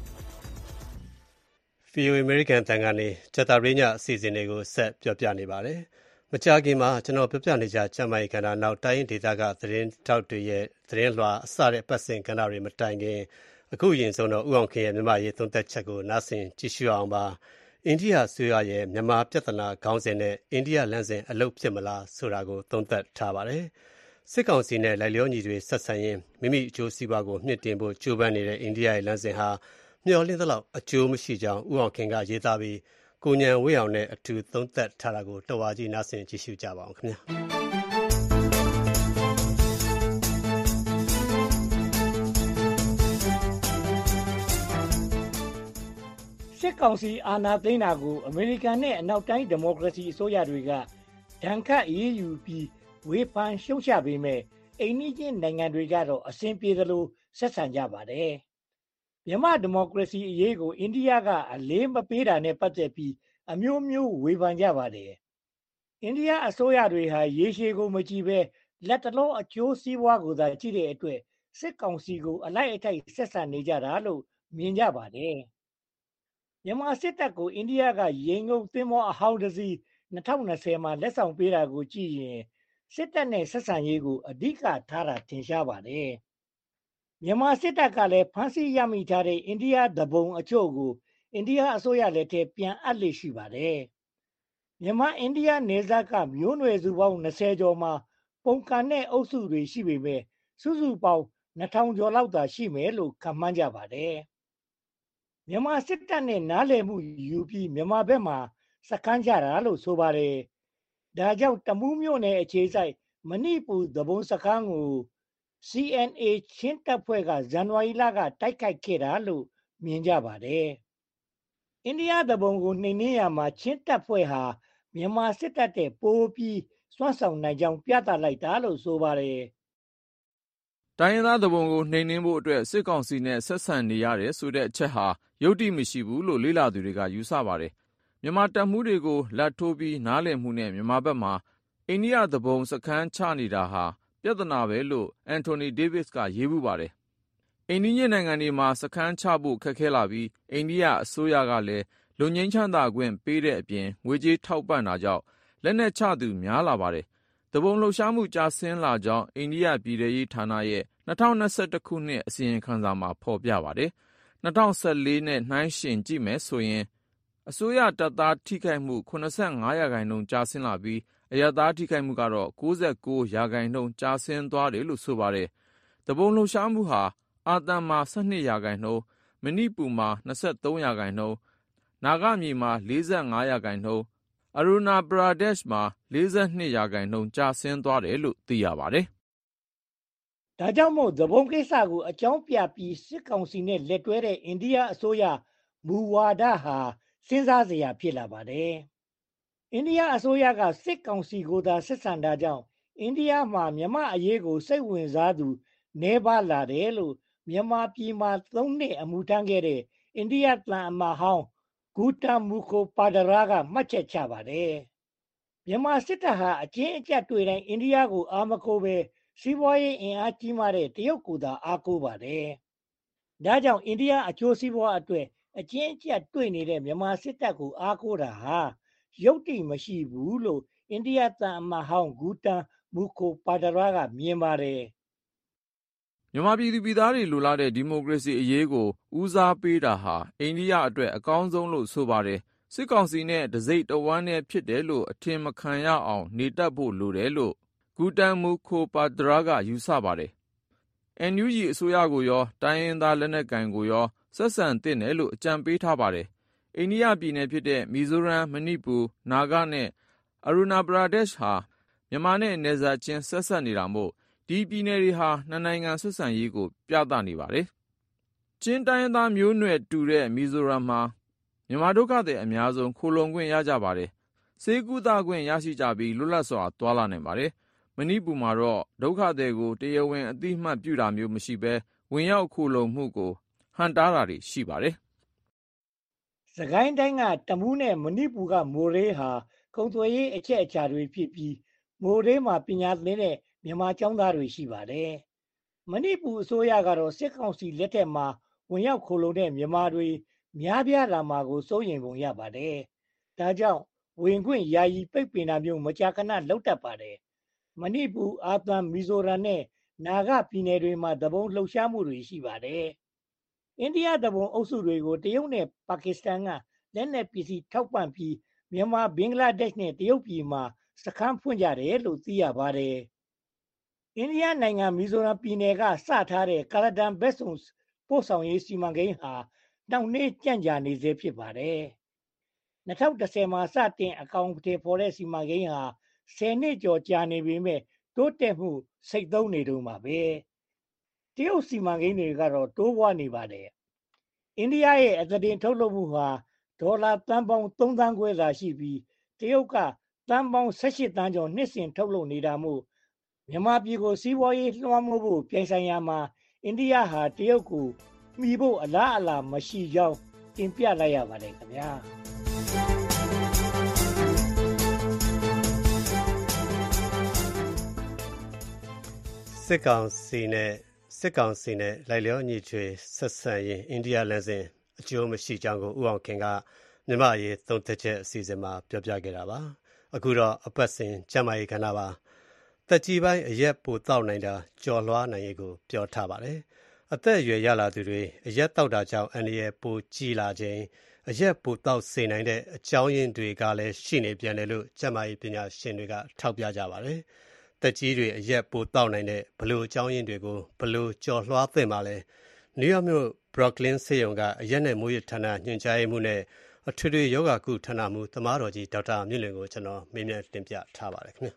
ဗီ အို အေ American တန်ကနေကြာသပတေးညအစီအစဉ်တွေကိုဆက်ပြောပြနေပါတယ်။မကြာခင်မှာကျွန်တော်ပြောပြနေကြကျမ်းမာရေးကဏ္ဍနောက်တိုင်းဒေသကသတင်းထောက်တွေရဲ့သတင်းလွှာအစတဲ့ပတ်စဉ်ကဏ္ဍတွေမတိုင်ခင်အခုရင်ဆုံးတော့ဥအောင်ခင်ရဲ့မြန်မာရေးသုံးသက်ချက်ကိုနားဆင်ကြည့်ရှုအောင်ပါ။အိန္ဒိယဆွေးရရဲ့မြန်မာပြဿနာခေါင်းစဉ်နဲ့အိန္ဒိယလမ်းစဉ်အလုပ်ဖြစ်မလားဆိုတာကိုသုံးသပ်ထားပါတယ်။စစ်ကောင်စီနဲ့လိုက်လျောညီတွေဆက်ဆံရင်မိမိအကျိုးစီးပွားကိုမြင့်တင်ဖို့ကြိုးပမ်းနေတဲ့အိန္ဒိယရဲ့လမ်းစဉ်ဟာမျှော်လင့်သလောက်အကျိုးမရှိကြောင်းဥအောင်ခင်ကရေးသားပြီးကိုဉဏ်ဝေးအောင်နဲ့အထူးသုံးသပ်ထားတာကိုတော်ဝါကြီးနားဆင်ကြည့်ရှုကြပါအောင်ခင်ဗျာစစ်ကောင်စီအာဏာသိမ်းတာကိုအမေရိကန်နဲ့အနောက်တိုင်းဒီမိုကရေစီအစိုးရတွေကဒဏ်ခတ်အရေးယူပြီးဝေဖန်ရှုံချပေမဲ့အိမ်နီးချင်းနိုင်ငံတွေကတော့အဆင်ပြေသလိုဆက်ဆံကြပါတယ်မြန်မာဒီမိုကရေစီအရေးကိုအိန္ဒိယကအလေးမပေးတာနဲ့ပတ်သက်ပြီးအမျိုးမျိုးဝေဖန်ကြပါတယ်။အိန္ဒိယအစိုးရတွေဟာရေရှည်ကိုမကြည့်ဘဲလက်တလုံးအကျိုးစီးပွားကိုသာကြည့်တဲ့အတွက်စစ်ကောင်စီကိုအလိုက်အထိုက်ဆက်ဆံနေကြတာလို့မြင်ကြပါတယ်။မြန်မာစစ်တပ်ကိုအိန္ဒိယကရေငုပ်သင်းမောအဟောင်းတစ်စီး၂၀၂၀မှာလက်ဆောင်ပေးတာကိုကြည့်ရင်စစ်တပ်နဲ့ဆက်ဆံရေးကိုအဓိကထားတာထင်ရှားပါတယ်။မြန်မာစစ်တပ်ကလည်းဖမ်းဆီးရမိထားတဲ့အိန္ဒိယတဘုံအချို့ကိုအိန္ဒိယအစိုးရလက်ထဲပြန်အပ်လေရှိပါတယ်။မြန်မာအိန္ဒိယနယ်စပ်ကမျိုးနွယ်စုပေါင်း၂၀ကျော်မှာပုံကန်တဲ့အုပ်စုတွေရှိပေမဲ့စုစုပေါင်း၂ထောင်ကျော်လောက်သာရှိမယ်လို့ခန့်မှန်းကြပါတယ်။မြန်မာစစ်တပ်နဲ့နားလည်မှုယူပြီးမြန်မာဘက်မှာစခန်းကြတာလို့ဆိုပါတယ်။ဒါကြောင့်တမူးမြို့နယ်အခြေစိုက်မဏိပူတဘုံစခန်းကို စီ အန် အေ ချင်းတပ်ဖွဲ့ကဇန်နဝါရီလကတိုက်ခိုက်ခဲ့တာလို့မြင်ကြပါတယ်။အိန္ဒိယတဘုံကိုနှိမ်နင်းရမှာချင်းတပ်ဖွဲ့ဟာမြန်မာစစ်တပ်တဲ့ပိုပြီးစွမ်းဆောင်နိုင်ကြောင်းပြသလိုက်တာလို့ဆိုပါတယ်။တိုင်းရင်းသားတဘုံကိုနှိမ်နင်းဖို့အတွက်စစ်ကောင်စီနဲ့ဆက်ဆံနေရတယ်ဆိုတဲ့အချက်ဟာယုတ်တိမရှိဘူးလို့လေ့လာသူတွေကယူဆပါတယ်။မြန်မာတပ်မှုတွေကိုလက်ထိုးပြီးနားလည်မှုနဲ့မြန်မာဘက်မှာအိန္ဒိယတဘုံစခန်းချနေတာဟာပြဿနာပဲလို့အန်တိုနီဒေးဗစ်ကရေးမှုပါတယ်။အိန္ဒိယနိုင်ငံတွေမှာစခန်းချဖို့ခက်ခဲလာပြီးအိန္ဒိယအစိုးရကလည်းလူငင်းချမ်းသာခွင့်ပေးတဲ့အပြင်ငွေကြေးထောက်ပံ့တာကြောင့်လက်နက်ချသူများလာပါတယ်။တဘုံလှုပ်ရှားမှုကျဆင်းလာကြောင်းအိန္ဒိယပြည်ထရေးဌာနရဲ့၂၀၂၁ခုနှစ်အစီရင်ခံစာမှာဖော်ပြပါတယ်။၂၀၁၄နဲ့နှိုင်းယှဉ်ကြည့်မယ်ဆိုရင်အစိုးရတပ်သားထိခိုက်မှု၇၅ရာခိုင်နှုန်းကျဆင်းလာပြီးအရပ်သားထိခိုက်မှုကတော့၉၉ရာခိုင်နှုန်းကျဆင်းသွားတယ်လို့ဆိုပါတယ်။တဘုံလှုပ်ရှားမှုဟာအာသံမှာ၁၂ရာခိုင်နှုန်းမဏိပူမှာ၂၃ရာခိုင်နှုန်းနာဂမြေမှာ၄၅ရာခိုင်နှုန်းအရူနာပရာဒက်ရှ်မှာ၄၂ရာခိုင်နှုန်းကျဆင်းသွားတယ်လို့သိရပါတယ်။ဒါကြောင့်မို့တဘုံကိစ္စကိုအကြောင်းပြပြီးစစ်ကောင်စီနဲ့လက်တွဲတဲ့အိန္ဒိယအစိုးရမူဝါဒဟာစဉ်းစားစရာဖြစ်လာပါတယ်။အိန္ဒိယအစိုးရကစစ်ကောင်စီကိုသာဆက်ဆံတာကြောင့်အိန္ဒိယမှာမြန်မာအရေးကိုစိတ်ဝင်စားသူနည်းပါးလာတယ်လို့မြန်မာပြည်မှာသုံးနှစ်အမှုထမ်းခဲ့တဲ့အိန္ဒိယတန်အမတ်ဟောင်းဂူတမ်မူခိုပါဒရာကမှတ်ချက်ချပါတယ်။မြန်မာစစ်တပ်ဟာအကျဉ်းအကျပ်တွေ့တိုင်းအိန္ဒိယကိုအာမကိုပဲစီးပွားရေးအင်အားကြီးမားတဲ့တရုတ်ကိုသာအားကိုးပါတယ်။ဒါကြောင့်အိန္ဒိယအကျိုးစီးပွားအတွက်အကျဉ်းအကျပ်တွေ့နေတဲ့မြန်မာစစ်တပ်ကိုအားကိုးတာဟာယုတ်တိမရှိဘူးလို့အိန္ဒိယတန်အမတ်ဟောင်းဂူတမ်မူခိုပါဒရာကမြင်ပါတယ်။မြန်မာပြည်သူပြည်သားတွေလိုလားတဲ့ဒီမိုကရေစီအရေးကိုဦးစားပေးတာဟာအိန္ဒိယအတွက်အကောင်းဆုံးလို့ဆိုပါတယ်။စစ်ကောင်စီနဲ့တစိမ့်တဝမ်းနဲ့ဖြစ်တယ်လို့အထင်မခံရအောင်နေတတ်ဖို့လိုတယ်လို့ဂူတမ်မူခိုပါဒရာကယူဆပါတယ်။ အန် ယူ ဂျီ အစိုးရကိုရောတိုင်းရင်းသားလက်နက်ကိုင်ကိုရောဆက်ဆံသင့်တယ်လို့အကြံပေးထားပါတယ်။အိန္ဒိယပြည်နယ်ဖြစ်တဲ့မီဇိုရမ်မဏိပူနာဂနဲ့အရူနာပရာဒက်ရှ်ဟာမြန်မာနဲ့နယ်စပ်ချင်းဆက်ဆက်နေတာမို့ဒီပြည်နယ်တွေဟာနှစ်နိုင်ငံဆက်ဆံရေးကိုပြသနေပါတယ်။ချင်းတိုင်းရင်းသားမျိုးနွယ်တူတဲ့မီဇိုရမ်မှာမြန်မာဒုက္ခသည်အများဆုံးခိုလုံခွင့်ရကြပါတယ်။ဆေးကုသခွင့်ရရှိကြပြီးလွတ်လပ်စွာသွားလာနိုင်ပါတယ်။မဏိပူမှာတော့ဒုက္ခသည်ကိုတရားဝင်အသိအမှတ်ပြုတာမျိုးမရှိဘဲဝင်ရောက်ခိုလှုံမှုကိုဟန့်တားတာတွေရှိပါတယ်။စကိုင်းတိုင်းကတမူးနဲ့မဏိပူကမိုးရေးဟာကုန်သွယ်ရေးအချက်အချာတွေဖြစ်ပြီးမိုးရေးမှာပညာသင်တဲ့မြန်မာကျောင်းသားတွေရှိပါတယ်။မဏိပူအစိုးရကတော့စစ်ကောင်စီလက်ထက်မှာဝင်ရောက်ခိုလှုံတဲ့မြန်မာတွေများပြားလာမှာကိုစိုးရိမ်ပုံရပါတယ်။ဒါကြောင့်ဝင်ခွင့်ယာယီပိတ်ပင်တာမျိုးမကြာခဏလုပ်တတ်ပါတယ်။မဏိပူအာသံမီဇိုရမ်နဲ့နာဂပြည်နယ်တွေမှာသဘုံလှုပ်ရှားမှုတွေရှိပါတယ်။အိန္ဒိယသဘုံအုပ်စုတွေကိုတရုတ်နဲ့ပါကစ္စတန်ကလက်နက်ပစ္စည်းထောက်ပံ့ပြီးမြန်မာဘင်္ဂလားဒေ့ရှ်နဲ့တရုတ်ပြည်မှာစခန်းဖွင့်ကြတယ်လို့သိရပါတယ်။အိန္ဒိယနိုင်ငံမီဇိုရမ်ပြည်နယ်ကစထားတဲ့ကာလဒန်ဘက်ဆုံပို့ဆောင်ရေးစီမံကိန်းဟာနှောင့်နှေးကြန့်ကြာနေစေဖြစ်ပါတယ်။၂၀၁၀မှာစတင်အကောင်အထည်ဖော်တဲ့စီမံကိန်းဟာဆယ်နှစ်ကျော်ကြာနေပေမဲ့တိုးတက်မှုစိတ်သုံးနေတုန်းပါပဲ။တရုတ်စီမံကိန်းတွေကတော့တိုးပွားနေပါတယ်။အိန္ဒိယရဲ့အသားတင်ထုတ်လုပ်မှုဟာဒေါ်လာသန်းပေါင်းသုံးသန်းခွဲသာရှိပြီးတရုတ်ကသန်းပေါင်းဆယ့်ရှစ်သန်းကျော်နှစ်စဉ်ထုတ်လုပ်နေတာမို့မြန်မာပြည်ကိုစီးပွားရေးလွှမ်းမိုးဖို့ပြိုင်ဆိုင်ရာမှာအိန္ဒိယဟာတရုတ်ကိုမီဖို့အလားအလာမရှိကြောင်းတင်ပြလိုက်ရပါတယ်ခင်ဗျာစစ်ကောင်စီနဲ့စစ်ကောင်စီနဲ့လိုက်လျောညီထွေဆက်ဆံရင်အိန္ဒိယလမ်းစဉ်အကျိုးမရှိကြောင်းကိုဦးအောင်ခင်ကမြန်မာရေးသုံးသက်ချက်အစီအစဉ်မှာပြောပြခဲ့တာပါအခုတော့အပတ်စဉ်ကျမ်းမာရေးကဏ္ဍပါတက်ကြီးပိုင်းအရက်ပိုတောက်နိုင်တာကြော်လွှားနိုင်ရေးကိုပြောထားပါတယ်အသက်အရွယ်ရလာသူတွေအရက်တောက်တာကြောင့်အန္တရာယ်ပိုကြီးလာခြင်းအရက်ပိုတောက်စေနိုင်တဲ့အကြောင်းရင်းတွေကလည်းရှိနေပြန်တယ်လို့ကျန်းမာရေးပညာရှင်တွေကထောက်ပြကြပါတယ်တက်ကြီးတွေအရက်ပိုတောက်နိုင်တဲ့ဘလို့အကြောင်းရင်းတွေကိုဘလို့ကြော်လွှားသင့်ပါလဲနယူးယောက်မြို့ Brooklyn ဆေးရုံကအရက်နဲ့မိုးရဌာနညွှန်ကြားရေးမှူးနဲ့အထွေထွေယောဂကုဌာနမှူးသမားတော်ကြီးဒေါက်တာမြင့်လွင်ကိုကျွန်တော်မေးမြန်းတင်ပြထားပါတယ်ခင်ဗျာ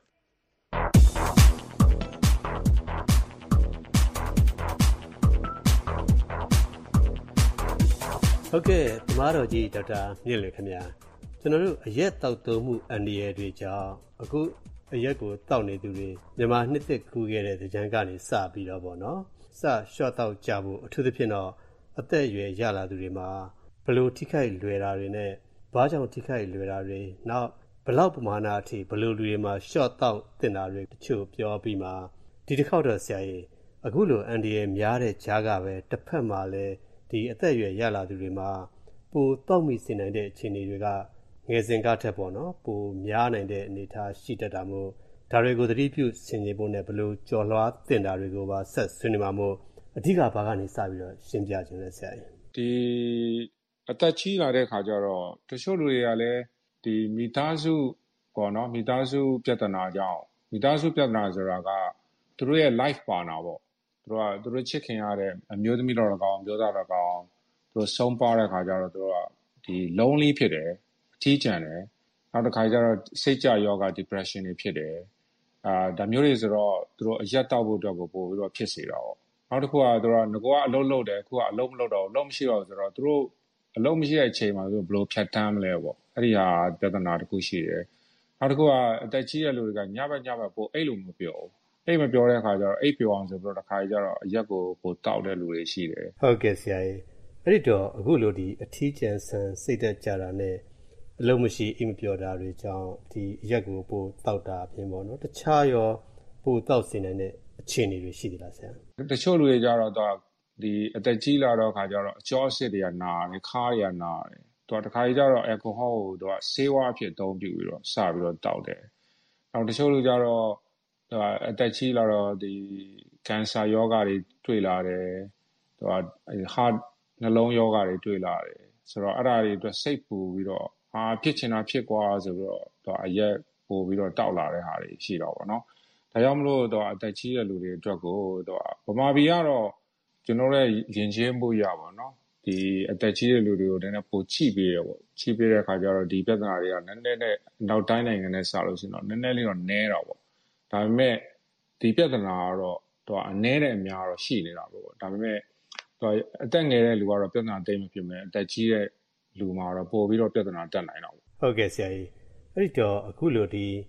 ဟုတ်ကဲ့သမားတော်ကြီးဒေါက်တာမြင့်လွင်ခင်ဗျာကျွန်တော်တို့အရက်တောက်သုံးမှုအန္တရာယ်တွေကြောင့်အခုအရက်ကိုတောက်နေသူတွေမြန်မာနှစ်သက်ကူးခဲ့တဲ့ကြံကနေစပြီးတော့ပေါ့နော်စရှော့တောက်ကြဖို့အထူးသဖြင့်တော့အသက်အရွယ်ရလာသူတွေမှာဘလို့ထိခိုက်လွယ်တာတွေနဲ့ဘာကြောင့်ထိခိုက်လွယ်တာတွေနောက်ဘလောက်ပမာဏအထိဘလို့လူတွေမှာရှော့တောက်တင်တာတွေတချို့ပြောပြီးမှဒီတစ်ခေါက်တော့ဆရာကြီးအခုလိုအန်ဒီရဲ့များတဲ့ဂျားကပဲတစ်ဖက်မှာလဲဒီအသက်အရွယ်ရလာသူတွေမှာပိုတောက်မိစေနိုင်တဲ့အခြေအနေတွေကငယ်စဉ်ကထက်ပေါ့နော်ပိုများနိုင်တဲ့အနေအထားရှိတတ်တာမို့ဒါတွေကိုသတိပြုဆင်ခြင်ဖို့နဲ့ဘလို့ကြော်လွှားတင်တာတွေကိုပါဆက်ဆွေးနွေးမှာမို့အဓိကဘာကနေစပြီးတော့ရှင်းပြခြင်းလဲဆရာကြီးဒီအသက်ကြီးလာတဲ့ခါကျတော့တချို့လူတွေကလည်းဒီမိသားစုပေါ့နော်မိသားစုပြဿနာကြောင့်မိသားစုပြဿနာဆိုတာကသူတို့ရဲ့ life partner ပေါ့သူတို့ကသူတို့ချစ်ခင်ရတဲ့အမျိုးသမီးတော်တော်ကောင်းမျိုးသားတော်ကောင်းသူတို့ဆုံးပါတဲ့ခါကျတော့သူတို့ကဒီ lonely ဖြစ်တယ်အထီးကျန်တယ်နောက်တစ်ခါကျတော့စိတ်ကြယောဂ depression တွေဖြစ်တယ်အာဒါမျိုးတွေဆိုတော့သူတို့အရက်တောက်ဖို့အတွက်ကိုပို့ပြီးတော့ဖြစ်စေတာပေါ့နောက်တစ်ခုကသူတို့ကငကောကအလုံးလုံးတယ်အခုကအလုံးမလုံးတော့အလုံးမရှိတော့ဆိုတော့သူတို့အလုံးမရှိတဲ့အချိန်မှာသူတို့ဘယ်လိုဖြတ်တန်းမလဲပေါ့အဲ့ဒီဟာပြဿနာတစ်ခုရှိတယ်နောက်တစ်ခုကအသက်ကြီးတဲ့လူတွေကညဘက်ညဘက်ပို့အဲ့လိုမပြောဘူးအဲ့မပြောတဲ့အခါကျတော့အိပ်ပျော်အောင်ဆိုပြီးတော့တစ်ခါကျတော့အရက်ကိုပိုတောက်တဲ့လူတွေရှိတယ်ဟုတ်ကဲ့ဆရာကြီးအဲ့ဒီတော့အခုလိုဒီအထီးကျန်ဆန်စိတ်သက်ကြတာနဲ့အလုံးမရှိအိမ်မပြောတာတွေကြောင့်ဒီအရက်ကိုပိုတောက်တာအပြင်ပေါ့နော်တခြားရောပိုတောက်စေနိုင်တဲ့အခြေအနေတွေရှိသလားဆရာတချို့လူတွေကြတော့ဒီအသက်ကြီးလာတော့ခါကျတော့အကျောအဆစ်တွေကနာတယ်ခါးတွေကနာတယ်သူကတစ်ခါကြီးကျတော့ alcohol ကိုသူကဆေးဝါးအဖြစ်အသုံးပြုပြီးတော့စပြီးတော့တောက်တယ်နောက်တချို့လူကြတော့သူကအသက်ကြီးလာတော့ဒီ cancer ယောဂတွေတွေ့လာတယ်သူက heart နှလုံးယောဂတွေတွေ့လာတယ်ဆိုတော့အဲ့ဒါတွေအတွက်စိတ်ပူပြီးတော့ဟာဖြစ်ချင်တာဖြစ်ကွာဆိုပြီးတော့သူကအရက်ပို့ပြီးတော့တောက်လာတဲ့ဟာတွေရှိတော့ဗောနော်ဒါကြောင့်မလို့တော့အသက်ကြီးတဲ့လူတွေအတွက်ကိုတော့ဗမာပြည်ကတော့ကျွန်တော်ရဲ့ယဉ်ကျေးမှုရပါတော့ဒီအသက်ကြီးတဲ့လူတွေကိုနည်းနည်းပိုချိပေးရပေါ့ချိပေးတဲ့အခါကျတော့ဒီပြဿနာတွေကနည်းနည်းနဲ့နောက်တိုင်းနိုင်ငံနဲ့စလို့ရှိရင်တော့နည်းနည်းလေးတော့နည်းတော့ပေါ့ဒါပေမဲ့ဒီပြဿနာကတော့တော့အနည်းနဲ့အများတော့ရှိနေတာပေါ့ဒါပေမဲ့တော့အသက်ငယ်တဲ့လူကတော့ပြဿနာတိတ်မဖြစ်မဲ့အသက်ကြီးတဲ့လူမှာတော့ပို့ပြီးတော့ပြဿနာတက်နိုင်တော့ဟုတ်ကဲ့ဆရာကြီးအဲ့ဒီတော့အခုလိုဒီ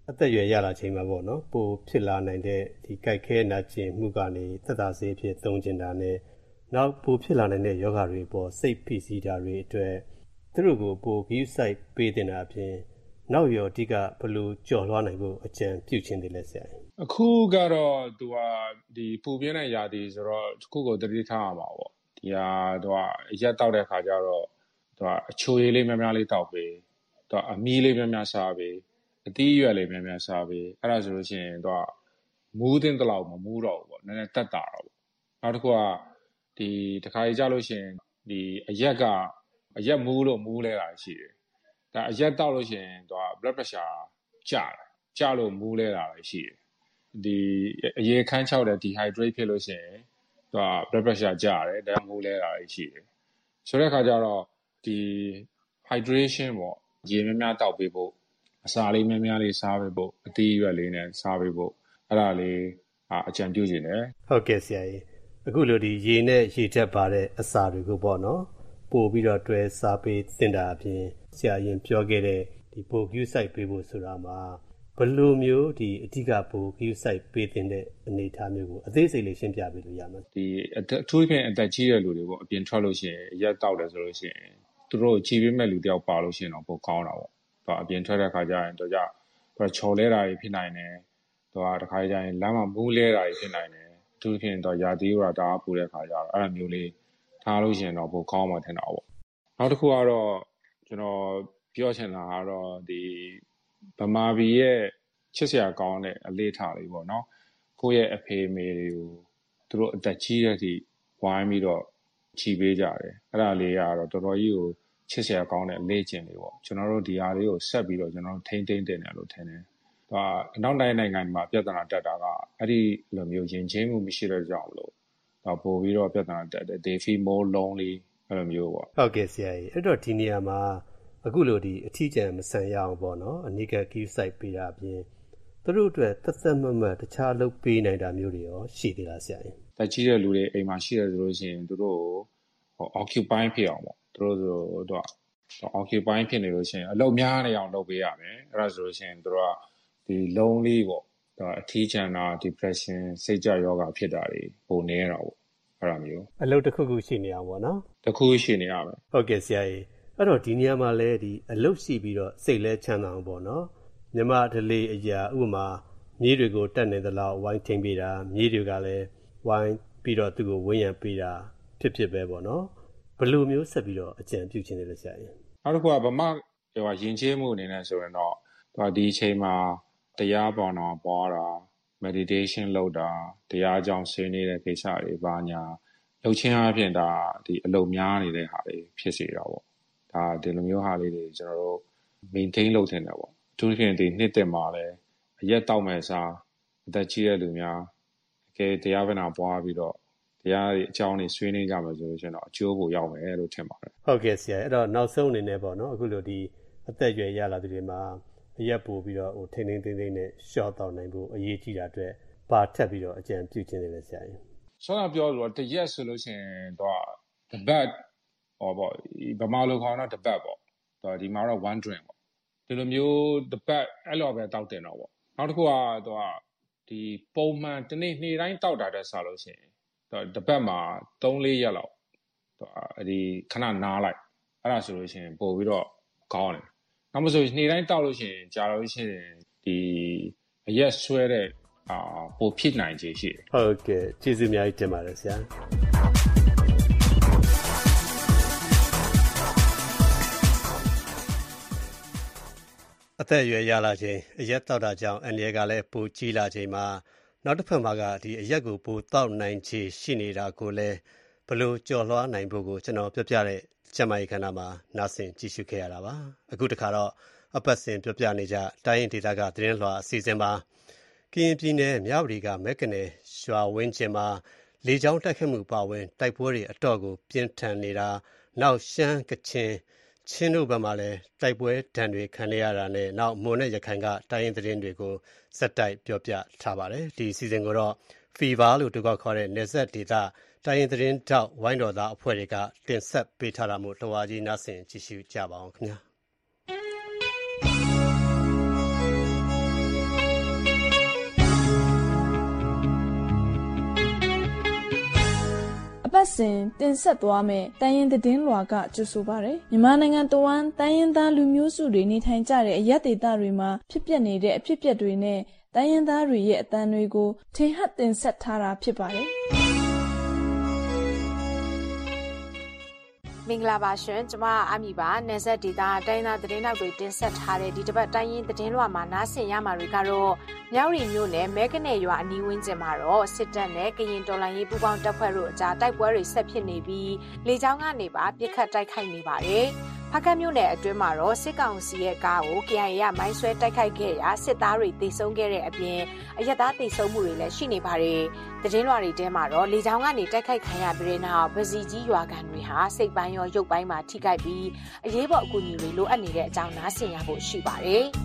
အသက်အရွယ်ရလာချိန်မှာပေါ့နော်ပိုဖြစ်လာနိုင်တဲ့ဒီကြိုက်ခဲနာကျင်မှုကနေသက်သာစေဖြစ်သုံးကျင်တာနဲ့နောက်ပိုဖြစ်လာနိုင်တဲ့ယောဂတွေပေါ်စိတ်ဖိစီးတာတွေအတွက်သူတို့ကိုပိုဂရုစိုက်ပေးတင်တာအပြင်နောက်ရောအဓိကဘယ်လိုကြော်လွှားနိုင်ဖို့အကြံပြုခြင်းတွေလဲဆရာအခုကတော့သူကဒီပူပြင်းတဲ့ຢာတီဆိုတော့ခုကိုတတိထားရမှာပေါ့ဒီဟာသူကရက်တောက်တဲ့ခါကျတော့သူကအချိုရည်လေးများများလေးတောက်ပေးသူကအမီးလေးများများစားပေးအသီးရွက်လေးများများစားပေးအဲ့ဒါဆိုလို့ရှိရင်သူကမူးတင်တလောက်မမူးတော့ဘူးပေါ့နည်းနည်းတက်တာတော့ပေါ့နောက်တစ်ခုကဒီတစ်ခါကြီးကြလို့ရှိရင်ဒီအရက်ကအရက်မူးလို့မူးလဲတာရှိတယ်ဒါအရက်တောက်လို့ရှိရင်သူက blood pressure ကျတယ်ကျလို့မူးလဲတာရှိတယ်ဒီအရေခမ်းချောက်တဲ့ dehydrate ဖြစ်လို့ရှိရင်သူက blood pressure ကျတယ်ဒါမူးလဲတာရှိတယ်ဆိုတဲ့အခါကျတော့ဒီ hydration ပေါ့ရေများများတောက်ပေးဖို့အစာလေးများများလေးစားပေးဖို့အသီးရွက်လေးနဲ့စားပေးဖို့အဲ့ဒါလေးအကြံပြုခြင်းတယ်ဟုတ်ကဲ့ဆရာကြီးအခုလိုဒီရေနဲ့ရေဓာတ်ပါတဲ့အစာတွေကိုပေါ့နော်ပို့ပြီးတော့တွဲစားပေးသင်တာအပြင်ဆရာရင်ပြောခဲ့တဲ့ဒီပို့ queue site ပေးဖို့ဆိုတာမှာဘယ်လိုမျိုးဒီအဓိကပို့ queue site ပေးတဲ့အနေအထားမျိုးကိုအသေးစိတ်လေးရှင်းပြပေးလို့ရမှာဒီအထူးဖြင့်အသက်ကြီးတဲ့လူတွေပေါ့အပြင်ထွက်လို့ရှိရင်ရက်တောက်တယ်ဆိုလို့ရှိရင်သူတို့ခြေပေးမဲ့လူတယောက်ပါလို့ရှိရင်တော့ပိုကောင်းတာပေါ့သူအပြင်ထွက်တဲ့ခါကျရင်တော့ကြသူချော်လဲတာတွေဖြစ်နိုင်တယ်သူကတစ်ခါကျရင်လမ်းမှာမူးလဲတာတွေဖြစ်နိုင်တယ်အထူးဖြင့်တော့ယာတီးရတာပူတဲ့ခါကျတော့အဲ့လိုမျိုးလေးထားလို့ရှိရင်တော့ပိုကောင်းမှထင်တာပေါ့နောက်တစ်ခုကတော့ကျွန်တော်ပြောချင်တာကတော့ဒီဗမာပြည်ရဲ့ချစ်စရာကောင်းတဲ့အလေးထားလေးပေါ့နော်ကိုယ့်ရဲ့အဖေမေတွေကိုသူတို့အသက်ကြီးတဲ့အထိဝိုင်းပြီးတော့ချီပေးကြတယ်အဲ့ဒါလေးကတော့တော်တော်ကြီးကိုချစ်စရာကောင်းတဲ့အလေးကျင့်လေးပေါ့ကျွန်တော်တို့ဒီဟာလေးကိုဆက်ပြီးတော့ကျွန်တော်တို့ထိမ့်သိမ့်တင်တယ်လို့ထင်တယ်ဒါအနောက်တိုင်းနိုင်ငံမှာပြဿနာတက်တာကအဲ့ဒီလိုမျိုးယဉ်ကျေးမှုမရှိတဲ့ကြောင့်လို့ဒါပို့ပြီးတော့ပြဿနာတက်တယ် they feel more lonely အဲ့လိုမျိုးပေါ့ဟုတ်ကဲ့ဆရာကြီးအဲ့တော့ဒီနေရာမှာအခုလိုဒီအထီးကျန်မဆန်ရအောင်ပေါ့နော်အနိက queue site ပေးတာအပြင်သူတို့အတွက်သက်သက်မမတ်တခြားလုပ်ပေးနိုင်တာမျိုးတွေရောရှိသေးလားဆရာကြီးတက်ကြီးတဲ့လူတွေအိမ်မှာရှိတယ်ဆိုလို့ရှိရင်သူတို့ဟို occupy ဖြစ်အောင်ပေါ့သူတို့ဆိုတော့ occupy ဖြစ်နေလို့ရှိရင်အလုပ်များနေအောင်လုပ်ပေးရမယ်အဲ့ဒါဆိုလို့ရှိရင်သူတို့ကဒီ lonely ပေါ့ဒါအထီးကျန်တာ depression စိတ်ကြယောဂဖြစ်တာတွေပုံနေတာပေါ့အဲ့လိုမျိုးအလုပ်တစ်ခုခုရှိနေအောင်ပေါ့နော်တစ်ခုရှိနေရမယ်ဟုတ်ကဲ့ဆရာကြီးအဲ့တော့ဒီနေရာမှာလဲဒီအလုပ်ရှိပြီးတော့စိတ်လဲချမ်းသာအောင်ပေါ့နော်မြမဒလေးအရာဥပမာမြေးတွေကိုတတ်နေသလောက်ဝိုင်းထိန်ပေးတာမြေးတွေကလည်းဝိုင်းပြီးတော့သူ့ကိုဝန်းရံပေးတာဖြစ်ဖြစ်ပဲပေါ့နော်ဘယ်လိုမျိုးဆက်ပြီးတော့အကြံပြုခြင်းလဲဆရာကြီးနောက်တစ်ခုကဗမာဟိုယဉ်ကျေးမှုအနေနဲ့ဆိုရင်တော့ဒီအချိန်မှာတရားပေါ်တော့ပွားတာ meditation လုပ်တာတရားကြောင့်ဆွေးနေတဲ့ကိစ္စတွေပါညာလှုပ်ချင်းအပြင်ဒါဒီအလုံများနေတဲ့ဟာတွေဖြစ်စေတာပေါ့ဒါဒီလိုမျိုးဟာလေးတွေကျွန်တော်တို့ maintain လုပ်တင်တယ်ပေါ့အထူးသဖြင့်ဒီနှစ်တက်မှာလည်းအရက်တောက်မဲ့စားအသက်ကြီးတဲ့လူများအကယ်တရားဗနာပွားပြီးတော့တရားအကြောင်းတွေဆွေးနွေးကြမှာဆိုလို့ရှိရင်တော့အကျိုးကိုရောက်မယ်လို့ထင်ပါတယ်ဟုတ်ကဲ့ဆရာအဲ့တော့နောက်ဆုံးအနေနဲ့ပေါ့နော်အခုလိုဒီအသက်အရွယ်ရလာတဲ့တွေမှာအရက်ပို့ပြီးတော့ဟိုထိန်းထိန်းသိမ်းသိမ်းနဲ့ရှော့တောင်းနိုင်ဖို့အရေးကြီးတာအတွက်ပါထပ်ပြီးတော့အကြံပြုခြင်းတွေလည်းဆရာကြီးဆောင်းပြောလို့တရက်ဆိုလို့ရှိရင်တော့တပတ်ဟောပေါ့ဗမာလိုခေါ်တော့တပတ်ပေါ့တော့ဒီမှာတော့ one drink ပေါ့ဒီလိုမျိုးတပတ်အဲ့လိုပဲတောက်တင်တော့ပေါ့နောက်တစ်ခုကတော့ဒီပုံမှန်တနေ့နေ့တိုင်းတောက်တာတဲ့ဆာလို့ရှိရင်တော့တပတ်မှာသုံးလေးရက်လောက်တော့ဒီခဏနားလိုက်အဲ့ဒါဆိုလို့ရှိရင်ပို့ပြီးတော့ကောင်းတယ်နောက်မဆိုနေ့တိုင်းတောက်လို့ရှိရင်ကြာလို့ရှိရင်ဒီအရက်ဆွဲတဲ့အာပိုဖြစ်နိုင်ခြေရှိတယ်ဟုတ်ကဲ့ကျေးဇူးအများကြီးတင်ပါတယ်ဆရာအသက်အရွယ်ရလာချိန်အရက်တောက်တာကြောင့်အန္တရာယ်ကလည်းပိုကြီးလာချိန်မှာနောက်တစ်ဖက်မှာကဒီအရက်ကိုပိုတောက်နိုင်ခြေရှိနေတာကိုလည်းဘယ်လိုကြော်လွှားနိုင်ဖို့ကိုကျွန်တော်ပြောပြတဲ့ကျမကြီးခန္ဓာမှာနားဆင်ကြည့်ရှုခဲ့ရတာပါအခုတခါတော့အပတ်စဉ်ပြောပြနေကြတိုင်းရင်ဒေသကသတင်းလွှာအစီအစဉ်ပါကရင်ပြည်နယ်မြဝတီကမဲကနယ်ရွာဝင်းကျင်မှာလေကြောင်းတိုက်ခတ်မှုပါဝင်တိုက်ပွဲတွေအတော့ကိုပြင်းထန်နေတာနောက်ရှမ်းကချင်ချင်းတို့ဘက်မှာလည်းတိုက်ပွဲဒဏ်တွေခံရတာနဲ့နောက်မွန်နဲ့ရခိုင်ကတိုင်းရင်းသတင်းတွေကိုစက်တိုက်ပြောပြထားပါတယ်ဒီအစီအစဉ်ကိုတော့ Fever လို့တူကောက်ခေါ်တဲ့နယ်စပ်ဒေသတိုင်းရင်းသတင်းတောက်ဝိုင်းတော်သားအဖွဲ့တွေကတင်ဆက်ပေးထားတာမို့တော်ဝါကြီးနားဆင်ကြည့်ရှုကြပါအောင်ခင်ဗျာဆင်တင်ဆက်သွားမယ်တိုင်းရင်းသတင်းလွှာကကြိုဆိုပါတယ်မြန်မာနိုင်ငံတဝန်းတိုင်းရင်းသားလူမျိုးစုတွေနေထိုင်ကြတဲ့အရပ်ဒေသတွေမှာဖြစ်ပျက်နေတဲ့အဖြစ်အပျက်တွေနဲ့တိုင်းရင်းသားတွေရဲ့အသံတွေကိုထင်ဟပ်တင်ဆက်ထားတာဖြစ်ပါတယ်မင်္ဂလာပါရှင်ကျမအမီပါနယ်ဆက်ဒေတာတိုင်းသားသတင်းနောက်တွေတင်ဆက်ထားတဲ့ဒီတစ်ပတ်တိုင်းရင်းသတင်းလွှာမှာနားဆင်ရမှာတွေကတော့မြောက်ရီမြို့နယ်မဲကနေရွာအနီးဝန်းကျင်မှာတော့စစ်တပ်နဲ့ကရင်တော်လှန်ရေးပူးပေါင်းတပ်ဖွဲ့တို့အကြားတိုက်ပွဲတွေဆက်ဖြစ်နေပြီးလေကြောင်းကနေပါပစ်ခတ်တိုက်ခိုက်နေပါတယ်ဖားကတ်မြို့နယ်အတွင်းမှာတော့စစ်ကောင်စီရဲ့ကားကို K I A ကမိုင်းဆွဲတိုက်ခိုက်ခဲ့ရာစစ်သားတွေတေဆုံးခဲ့တဲ့အပြင်အရက်သားတေဆုံးမှုတွေလည်းရှိနေပါတယ်။သတင်းလွှာတွေထဲမှာတော့လေကြောင်းကနေတိုက်ခိုက်ခံရပြီးတဲ့နောက်ဗစီကြီးရွာကန်တွေဟာစိတ်ပိုင်းရောရုပ်ပိုင်းမှာထိခိုက်ပြီးအရေးပေါ်အကူအညီတွေလိုအပ်နေတဲ့အကြောင်းနားဆင်ရဖို့ရှိပါတယ်။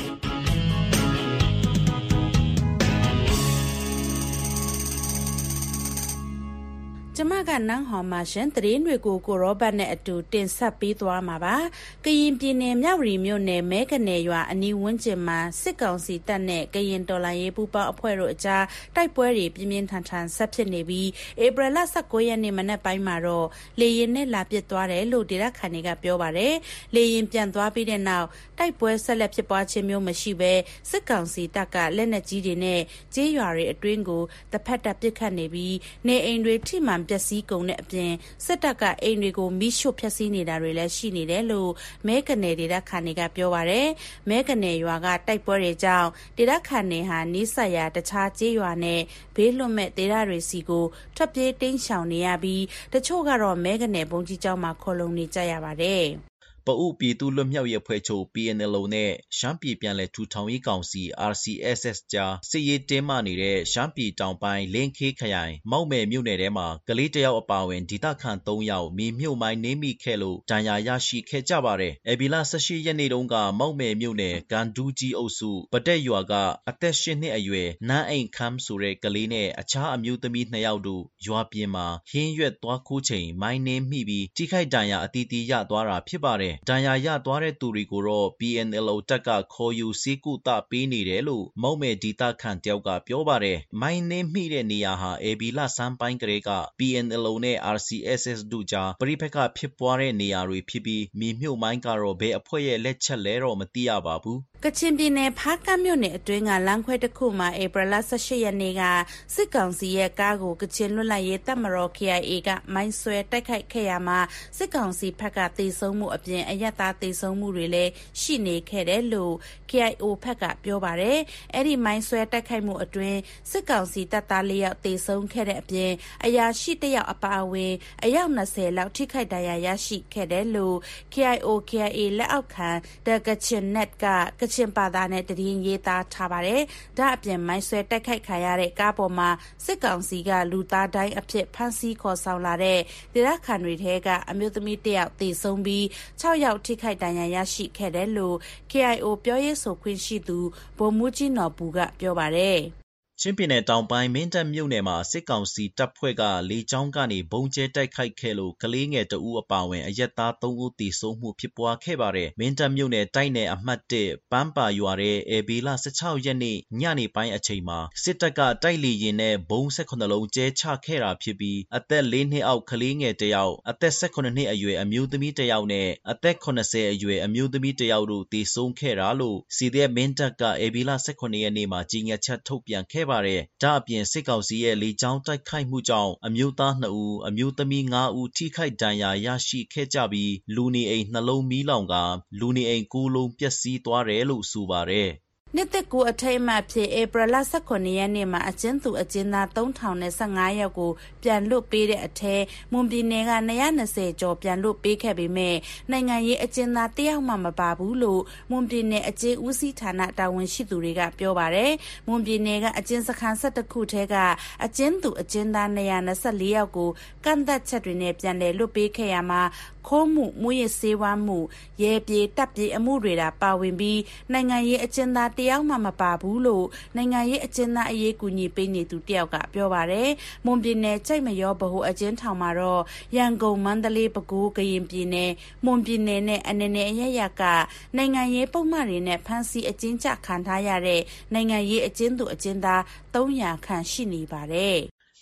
ကျမကနန်းဟော်မှာရှင်သတင်းတွေကိုကိုရောဘတ်နဲ့အတူတင်ဆက်ပေးသွားမှာပါကရင်ပြည်နယ်မြောက်ရီမြို့နယ်မဲကနေရွာအနီးဝန်းကျင်မှာစစ်ကောင်စီတပ်နဲ့ကရင်တော်လှန်ရေးပူးပေါင်းအဖွဲ့တို့အကြားတိုက်ပွဲတွေပြင်းပြင်းထန်ထန်ဆက်ဖြစ်နေပြီးဧပြီလ၁၉ရက်နေ့မနက်ပိုင်းမှာတော့လေရင်နဲ့လာပစ်သွားတယ်လို့ဒေသခံတွေကပြောပါတယ်လေရင်ပြန်သွားပြီးတဲ့နောက်တိုက်ပွဲဆက်လက်ဖြစ်ပွားခြင်းမျိုးမရှိဘဲစစ်ကောင်စီတပ်ကလက်နက်ကြီးတွေနဲ့ကြေးရွာတွေအတွင်းကိုတစ်ဖက်တပ်ပစ်ခတ်နေပြီးနေအိမ်တွေထိမှန်ပျက်စီးကုန်တဲ့အပြင်စစ်တပ်ကအိမ်တွေကိုမိရှို့ဖျက်ဆီးနေတာတွေလည်းရှိနေတယ်လို့မဲကနေဒေသခံတွေကပြောပါတယ်မဲကနေရွာကတိုက်ပွဲတွေကြောင့်ဒေသခံတွေဟာနီးစပ်ရာတခြားကျေးရွာနဲ့ဘေးလွတ်မဲ့ဒေသတွေစီကိုထွက်ပြေးတိမ်းရှောင်နေရပြီးတချို့ကတော့မဲကနေဘုံကြီးကျောင်းမှာခေါ်လုံနေကြရပါတယ်ပအုပ်ပြည်သူ့လွတ်မြောက်ရေးအဖွဲ့ချုပ် P N L O နဲ့ရှမ်းပြည်ပြန်လည်ထူထောင်ရေးကောင်စီ R C S S ကြားစစ်ရေးတင်းမာနေတဲ့ရှမ်းပြည်တောင်ပိုင်းလင်းခေးခရိုင်မောက်မယ်မြို့နယ်ထဲမှာကလေးတယောက်အပါအဝင်ဒေသခံ၃ယောက်မြေမြုပ်မိုင်းနင်းမိခဲ့လို့ဒဏ်ရာရရှိခဲ့ကြပါတယ်။ဧပြီလ၁၈ရက်နေ့တုန်းကမောက်မယ်မြို့နယ်ကန်ဒူးကြီးအုပ်စုပတက်ရွာကအသက်၈နှစ်အရွယ်နန်းအိမ်ခမ်းဆိုတဲ့ကလေးနဲ့အခြားအမျိုးသမီး၂ယောက်တို့ရွာပြင်မှာဟင်းရွက်သွားခိုးချိန်မိုင်းနင်းမိပြီးထိခိုက်ဒဏ်ရာအသီးသီးရသွားတာဖြစ်ပါတယ်။ဒဏ်ရာရသွားတဲ့သူတွေကိုတော့ P N L O တပ်ကခေါ်ယူစေကူတာပေးနေတယ်လို့မောက်မယ်ဒေသခံတယောက်ကပြောပါတယ်။မိုင်းနင်းမိတဲ့နေရာဟာဧပြီလဆန်းပိုင်းကလေးက P N L O နဲ့ R C S S တို့ကြားပဋိပက္ခဖြစ်ပွားတဲ့နေရာတွေဖြစ်ပြီးမြေမြုပ်မိုင်းကတော့ဘယ်အဖွဲ့ရဲ့လက်ချက်လဲတော့မသိရပါဘူး။ကချင်ပြည်နယ်ဖားကတ်မြို့နယ်အတွင်းကလမ်းခွဲတစ်ခုမှာဧပြီလ၁၈ရက်နေ့ကစစ်ကောင်စီရဲ့ကားကိုကချင်လွတ်လပ်ရေးတပ်မတော် K I A ကမိုင်းဆွဲတိုက်ခိုက်ခဲ့ရမှာစစ်ကောင်စီဘက်ကတေဆုံးမှုအပြင်အရက်သားတေဆုံးမှုတွေလည်းရှိနေခဲ့တယ်လို့ K I O ဘက်ကပြောပါတယ်။အဲ့ဒီမိုင်းဆွဲတိုက်ခိုက်မှုအတွင်းစစ်ကောင်စီတပ်သား၄ယောက်တေဆုံးခဲ့တဲ့အပြင်အရာရှိတစ်ယောက်အပါအဝင်အယောက်၂၀လောက်ထိခိုက်ဒဏ်ရာရရှိခဲ့တယ်လို့ K I O K I A လက်အောက်ခံ The Kachin Net ကကချင်ဘာသာနဲ့တည်င်းရေးသားထားပါတယ်။ဒါအပြင်မိုင်းဆွဲတိုက်ခိုက်ခံရတဲ့ကားပေါ်မှာစစ်ကောင်စီကလူသားတိုင်းအဖြစ်ဖမ်းဆီးခေါ်ဆောင်လာတဲ့ဒေသခံတွေထဲကအမျိုးသမီးတစ်ယောက်သေဆုံးပြီး၆ယောက်ထိခိုက်ဒဏ်ရာရရှိခဲ့တယ်လို့ K I O ပြောရေးဆိုခွင့်ရှိသူဗိုလ်မှူးကြီးနော်ဘူးကပြောပါတယ်။ချင်းပြည်နယ်တောင်ပိုင်းမင်းတပ်မြို့နယ်မှာစစ်ကောင်စီတပ်ဖွဲ့ကလေကြောင်းကနေဘုံကျဲတိုက်ခိုက်ခဲ့လို့ကလေးငယ်တဦးအပါအဝင်အရက်သား၃ဦးသေဆုံးမှုဖြစ်ပွားခဲ့ပါတယ်။မင်းတပ်မြို့နယ်တိုက်နယ်အမှတ်၁ပန်းပါရွာရဲ့ဧပြီလ၁၆ရက်နေ့ညနေပိုင်းအချိန်မှာစစ်တပ်ကတိုက်လေယာဉ်နဲ့ဘုံ၁၇လုံးကျဲချခဲ့တာဖြစ်ပြီးအသက်၄နှစ်အောက်ကလေးငယ်တယောက်အသက်၁၇နှစ်အရွယ်အမျိုးသမီးတယောက်နဲ့အသက်၇၀အရွယ်အမျိုးသမီးတယောက်တို့သေဆုံးခဲ့တာလို့စီဒီအက်ဖ်မင်းတပ်ကဧပြီလ၁၇ရက်နေ့မှာကြေညာချက်ထုတ်ပြန်ခဲ့ပါတယ်။ဒါအပြင်စစ်ကောင်စီရဲ့လေကြောင်းတိုက်ခိုက်မှုကြောင့်အမျိုးသား၂ဦးအမျိုးသမီး၅ဦးထိခိုက်ဒဏ်ရာရရှိခဲ့ကြပြီးလူနေအိမ်နှလုံးမီးလောင်ကလူနေအိမ်၉လုံးပျက်စီးသွားတယ်လို့ဆိုပါတယ်။နှစ်သက်ကိုအထိတ်အမှတ်ဖြစ်ဧပြီလ၁၇ရက်နေ့မှာအကျဉ်းသူအကျဉ်းသား၃ထောင်၁၅ယောက်ကိုပြန်လွတ်ပေးတဲ့အထက်မွန်ပြည်နယ်က၂၂၀ကျော်ပြန်လွတ်ပေးခဲ့ပေမဲ့နိုင်ငံရေးအကျဉ်းသားတယောက်မှမပါဘူးလို့မွန်ပြည်နယ်အကျဉ်းဦးစီးဌာနတာဝန်ရှိသူတွေကပြောပါတယ်။မွန်ပြည်နယ်ကအကျဉ်းစခန်း၁၁ခုထဲကအကျဉ်းသူအကျဉ်းသား၂၂၄ယောက်ကိုကန့်သက်ချက်တွေနဲ့ပြန်လည်လွတ်ပေးခဲ့ရမှာခိုးမှုမူရစ်ဆေးဝါးမှုရဲပြေတပ်ပြေအမှုတွေတာပါဝင်ပြီးနိုင်ငံရေးအကျဉ်းသားတယောက်မှမပါဘူးလို့နိုင်ငံရေးအကျဉ်းသားအရေးကူညီပေးနေသူတယောက်ကပြောပါတယ်။မွန်ပြည်နယ်ကြိုက်မရောဗဟိုအကျဉ်းထောင်မှာတော့ရန်ကုန်မန္တလေးပဲခူးကရင်ပြည်နယ်မွန်ပြည်နယ်နဲ့အနေနဲ့အရရကနိုင်ငံရေးပုံမှန်တွေနဲ့ဖမ်းဆီးအကျဉ်းချခံထားရတဲ့နိုင်ငံရေးအကျဉ်းသူအကျဉ်းသား၃၀၀ခန့်ရှိနေပါတယ်။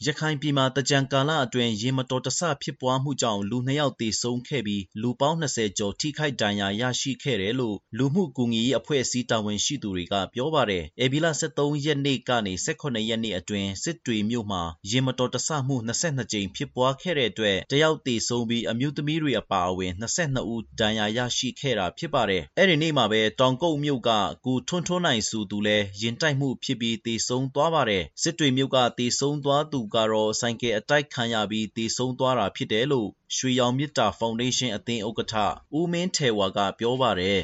ရခိုင်ပြည်မှာတကြံကာလအတွင်းရေမတော်တဆဖြစ်ပွားမှုကြောင့်လူနှစ်ယောက်သေဆုံးခဲ့ပြီးလူပေါင်း၂၀ကျော်ထိခိုက်ဒဏ်ရာရရှိခဲ့တယ်လို့လူမှုကူညီရေးအဖွဲ့အစည်းတာဝန်ရှိသူတွေကပြောပါတယ်။ဧပြီလ၁၃ရက်နေ့ကနေ၁၈ရက်နေ့အတွင်းစစ်တွေမြို့မှာရေမတော်တဆမှု၂၂ကြိမ်ဖြစ်ပွားခဲ့တဲ့အတွက်တယောက်သေဆုံးပြီးအမျိုးသမီးတွေအပါအဝင်၂၂ဦးဒဏ်ရာရရှိခဲ့တာဖြစ်ပါတယ်။အဲ့ဒီနေ့မှာပဲတောင်ကုတ်မြို့ကကိုထွန်းထွန်းနိုင်ဆိုသူလည်းရင်တိုက်မှုဖြစ်ပြီးသေဆုံးသွားပါတယ်။စစ်တွေမြို့ကသေဆုံးသွားသူကတော့ဆိုင်ကယ်အတိုက်ခံရပြီးသေဆုံးသွားတာဖြစ်တယ်လို့ရွှေရောင်မြစ်တာဖောင်ဒေးရှင်းအသင်းဥက္ကဋ္ဌဦးမင်းထေဝါကပြောပါတယ်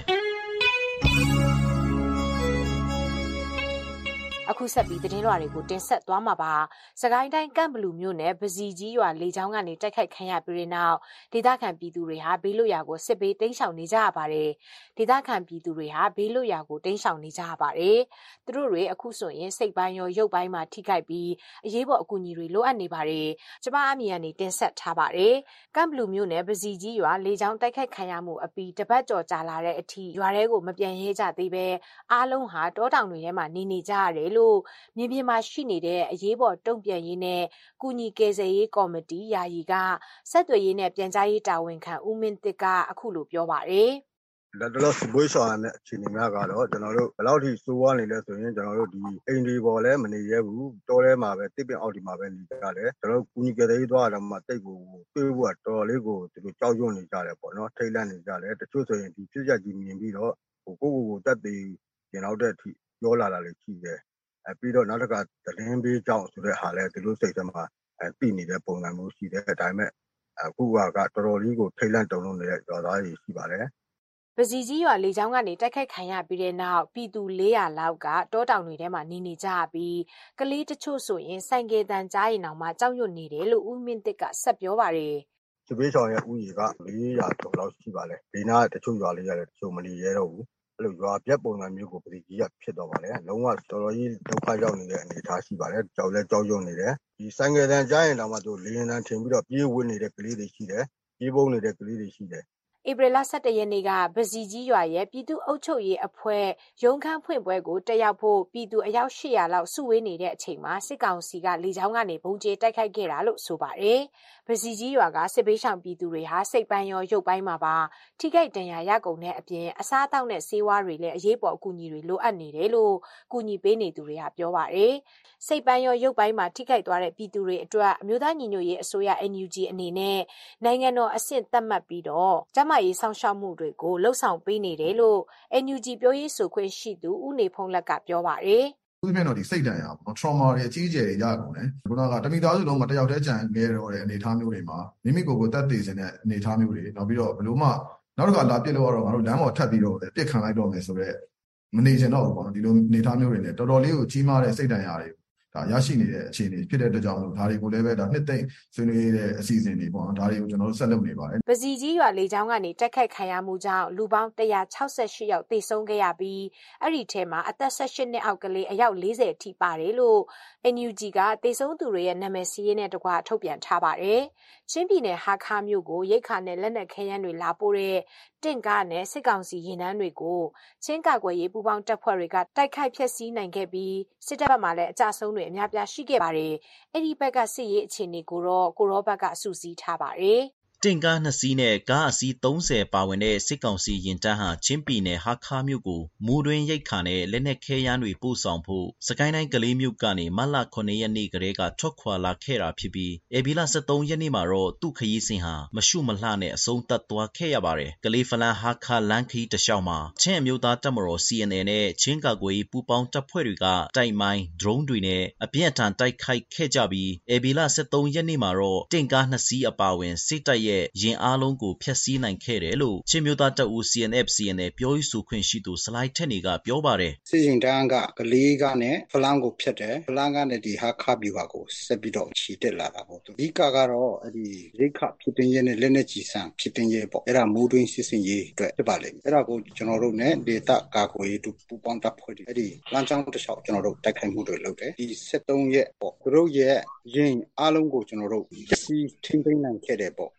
အခုဆက်ပြီးသတင်းလွှာတွေကိုတင်ဆက်သွားမှာပါ။စကိုင်းတိုင်းကန့်ဘလူမြို့နယ်ပစီကြီးရွာလေကြောင်းကနေတိုက်ခိုက်ခံရပြီးတဲ့နောက်ဒေသခံပြည်သူတွေဟာဘေးလွတ်ရာကိုစစ်ဘေးတိမ်းရှောင်နေကြရပါတယ်။ဒေသခံပြည်သူတွေဟာဘေးလွတ်ရာကိုတိမ်းရှောင်နေကြရပါတယ်။သူတို့တွေအခုဆိုရင်စိတ်ပိုင်းရောရုပ်ပိုင်းမှာထိခိုက်ပြီးအရေးပေါ်အကူအညီတွေလိုအပ်နေပါတယ်။ကျမအမီကနေတင်ဆက်ထားပါတယ်။ကန့်ဘလူမြို့နယ်ပစီကြီးရွာလေကြောင်းတိုက်ခိုက်ခံရမှုအပြီးတပတ်ကျော်ကြာလာတဲ့အထိရွာထဲကိုမပြန်ရဲကြသေးပဲအားလုံးဟာတောတောင်တွေထဲမှာနေနေကြရတယ်လို့မြေပြင်မှာရှိနေတဲ့အရေးပေါ်တုံ့ပြန်ရေးနဲ့ကုညီကယ်ဆယ်ရေးကော်မတီယာယီကဆက်သွယ်ရေးနဲ့ပြန်ကြားရေးတာဝန်ခံဦးမင်းတစ်ကအခုလိုပြောပါတယ်။လက်တလောစပွေးဆောင်တဲ့အခြေအနေများကတော့ကျွန်တော်တို့ဘယ်လောက်ထိစိုးဝါးနေလဲဆိုရင်ကျွန်တော်တို့ဒီအိမ်တွေပေါ်လဲမနေရဘူးတောထဲမှာပဲတစ်ပင်အောက်ဒီမှာပဲနေကြတယ်ကျွန်တော်တို့ကုညီကယ်ဆယ်ရေးသွားတာမှတိတ်ကိုတွေးဖို့ကတော်လေးကိုသူတို့ကြောက်ရွံ့နေကြတယ်ပေါ့နော်ထိတ်လန့်နေကြတယ်တချို့ဆိုရင်ဒီဖြစ်ချက်ကြီးမြင်ပြီးတော့ဟိုကိုကိုကိုတက်သေးရင်တော့တဲ့အထိပြောလာတာလည်းရှိတယ်အဲပြီးတော့နောက်တစ်ခါသတင်းပေးကြောင်းဆိုတဲ့ဟာလဲသူတို့စိတ်ထဲမှာအဲပြီးနေတဲ့ပုံစံမျိုးရှိတယ်ဒါပေမဲ့အခုကတော်တော်လေးကိုထိတ်လန့်တုန်လှုပ်နေတဲ့ရွာသားတွေရှိပါတယ်ပစီကြီးရွာလေကြောင်းကနေတိုက်ခိုက်ခံရပြီးတဲ့နောက်ပြည်သူ၄၀၀လောက်ကတောတောင်တွေထဲမှာနေနေကြပြီးကလေးတချို့ဆိုရင်ဆိုင်ကယ်တန်ကြားရင်အောင်မှကြောက်ရွံ့နေတယ်လို့ဦးမင်းတစ်ကဆက်ပြောပါတယ်စစ်ပေးဆောင်ရဲ့ဥယျာဉ်က၄၀၀ကျော်လောက်ရှိပါလေဒီနားတချို့ရွာလေးရတယ်တချို့မနေရတော့ဘူးအဲ့လိုရွာပြက်ပုံစံမျိုးကိုပစီကြီးကဖြစ်တော့ပါလေလုံးဝတော်တော်ကြီးဒုက္ခရောက်နေတဲ့အနေအထားရှိပါတယ်ကြောက်လဲကြောက်ရွံ့နေတယ်ဒီဆိုင်ကယ်တန်ကြားရင်တောင်မှသူလေရင်တန်ထင်ပြီးတော့ပြေးဝှက်နေတဲ့ကလေးတွေရှိတယ်ပြေးပုံးနေတဲ့ကလေးတွေရှိတယ်ဧပြီလ၁၁ရက်နေ့ကပစီကြီးရွာရဲ့ပြည်သူ့အုပ်ချုပ်ရေးအဖွဲ့ရုံးခန်းဖွင့်ပွဲကိုတက်ရောက်ဖို့ပြည်သူအယောက်၈၀၀လောက်စုဝေးနေတဲ့အချိန်မှာစစ်ကောင်စီကလေကြောင်းကနေဘုံကျဲတိုက်ခိုက်ခဲ့တာလို့ဆိုပါတယ်။ပစီကြီးရွာကစစ်ပေးဆောင်ပြည်သူတွေဟာစိတ်ပိုင်းရောရုပ်ပိုင်းမှာပါထိခိုက်ဒဏ်ရာရကုန်တဲ့အပြင်အစားအသောက်နဲ့ဆေးဝါးတွေလည်းအရေးပေါ်အကူအညီတွေလိုအပ်နေတယ်လို့ကူညီပေးနေသူတွေကပြောပါတယ်။စိတ်ပိုင်းရောရုပ်ပိုင်းမှာထိခိုက်သွားတဲ့ပြည်သူတွေအတွက်အမျိုးသားညီညွတ်ရေးအစိုးရ N U G အနေနဲ့နိုင်ငံတော်အဆင့်သတ်မှတ်ပြီးတော့ကျန်းမာရေးဆောင်ရှောက်မှုတွေကိုလှုပ်ဆောင်ပေးနေတယ်လို့ N U G ပြောရေးဆိုခွင့်ရှိသူဦးနေဖုံးလက်ကပြောပါတယ်။ဥပမာတော့ဒီစိတ်ဒဏ်ရာပေါ့ trauma တွေအကြီးအကျယ်တွေရကုန်တယ်။ခုနကတမိသားစုလုံးမှာတယောက်တည်းကြံခဲ့တော့တဲ့အနေအထားမျိုးတွေမှာမိမိကိုယ်ကိုယ်တက်သေးတဲ့အနေအထားမျိုးတွေနောက်ပြီးတော့ဘလို့မှနောက်တစ်ခါလာပြစ်လို့ရတော့ငါတို့လမ်းပေါ်ထပ်ပြီးတော့ပြစ်ခံလိုက်တော့မယ်ဆိုတော့မနေချင်တော့ဘူးပေါ့နော်ဒီလိုအနေအထားမျိုးတွေနဲ့တော်တော်လေးကိုကြီးမားတဲ့စိတ်ဒဏ်ရာတွေဒါရရှိနေတဲ့အခြေအနေဖြစ်တဲ့အတွက်ကြောင့်ဒါတွေကိုလည်းပဲဒါနှစ်သိမ့်ဆွေးနွေးတဲ့အစီအစဉ်တွေပေါ့နော်ဒါတွေကိုကျွန်တော်တို့ဆက်လုပ်နေပါတယ်ပစီကြီးရွာလေကြောင်းကနေတက်ခတ်ခံရမှုကြောင့်လူပေါင်း၁၆၈ယောက်သေဆုံးခဲ့ရပြီးအဲ့ဒီထဲမှာအသက်၁၈နှစ်အောက်ကလေးအယောက်၄၀အထိပါတယ်လို့ N U G ကသေဆုံးသူတွေရဲ့နာမည်စာရင်းနဲ့တကွထုတ်ပြန်ထားပါတယ်ချင်းပြည်နယ်ဟာခါမြို့ကိုရိတ်ခါနဲ့လက်နက်ခဲယမ်းတွေလာပို့တဲ့တင့်ကားနဲ့စစ်ကောင်စီရင်နှန်းတွေကိုချင်းကာကွယ်ရေးပူးပေါင်းတပ်ဖွဲ့တွေကတိုက်ခိုက်ဖျက်ဆီးနိုင်ခဲ့ပြီးစစ်တပ်ဘက်မှလည်းအကြဆုံးတွေအများပြားရှိခဲ့ပါတယ်။အဲ့ဒီဘက်ကစစ်ရေးအခြေအနေကိုတော့ကိုရောဘက်ကစုစည်းထားပါတယ်။တင့်ကားနှစ်စီးနဲ့ကားအစီး၃၀ပါဝင်တဲ့စစ်ကောင်စီရင်တန်းဟာချင်းပြည်နယ်ဟာခါမြို့ကိုမူတွင်ရိတ်ခါနဲ့လက်နက်ခဲယမ်းတွေပို့ဆောင်ဖို့စကိုင်းတိုင်းကလေးမြို့ကနေမတ်လခုနှစ်ရက်နေ့ကတည်းကထွက်ခွာလာခဲ့တာဖြစ်ပြီးဧပြီလ၁၃ရက်နေ့မှာတော့သူ့ခရီးစဉ်ဟာမရှုမလှနဲ့အဆုံးသတ်သွားခဲ့ရပါတယ်။ကလေးဖလန်ဟာခါလန်ခီတလျှောက်မှာချင်းအမျိုးသားတပ်မတော် C N A နဲ့ချင်းကာကွယ်ရေးပူးပေါင်းတပ်ဖွဲ့တွေကတိုက်မိုင်း drone တွေနဲ့အပြင်းအထန်တိုက်ခိုက်ခဲ့ကြပြီးဧပြီလ၁၃ရက်နေ့မှာတော့တင့်ကားနှစ်စီးအပါအဝင်စစ်တပ်ရဲ့ရင်အားလုံးကိုဖျက်ဆီးနိုင်ခဲ့တယ်လို့ချင်းမျိုးသားတပ်ဦး C N F C N A ပြောရေးဆိုခွင့်ရှိသူစလိုက်ထက်နေကပြောပါတယ်စစ်ရင်တန်းကကလေးကနဲ့ဖလန်းကိုဖျက်တယ်ဖလန်းကနဲ့ဒီဟာခါပြူဟာကိုဆက်ပြီးတော့ချီတက်လာတာပေါ့အဓိကကတော့အဲ့ဒီရိတ်ခဖြစ်တင်ရဲနဲ့လက်နဲ့ကြီးစံဖြစ်တင်ရဲပေါ့အဲ့ဒါမိုးတွင်းစစ်စင်ရေးအတွက်ဖြစ်ပါလိမ့်မယ်အဲ့ဒါကိုကျွန်တော်တို့ ਨੇ ဒေတာကာကွယ်ရေးတူပူပေါင်းတပ်ဖွဲ့တွေအဲ့ဒီလမ်းကြောင်းတစ်လျှောက်ကျွန်တော်တို့တိုက်ခိုက်မှုတွေလုပ်တယ်ဒီ၁၃ရက်ပေါ့သူတို့ရဲ့ရင်အားလုံးကိုကျွန်တော်တို့စီထိမ့်သိမ်းနိုင်ခဲ့တယ်ပေါ့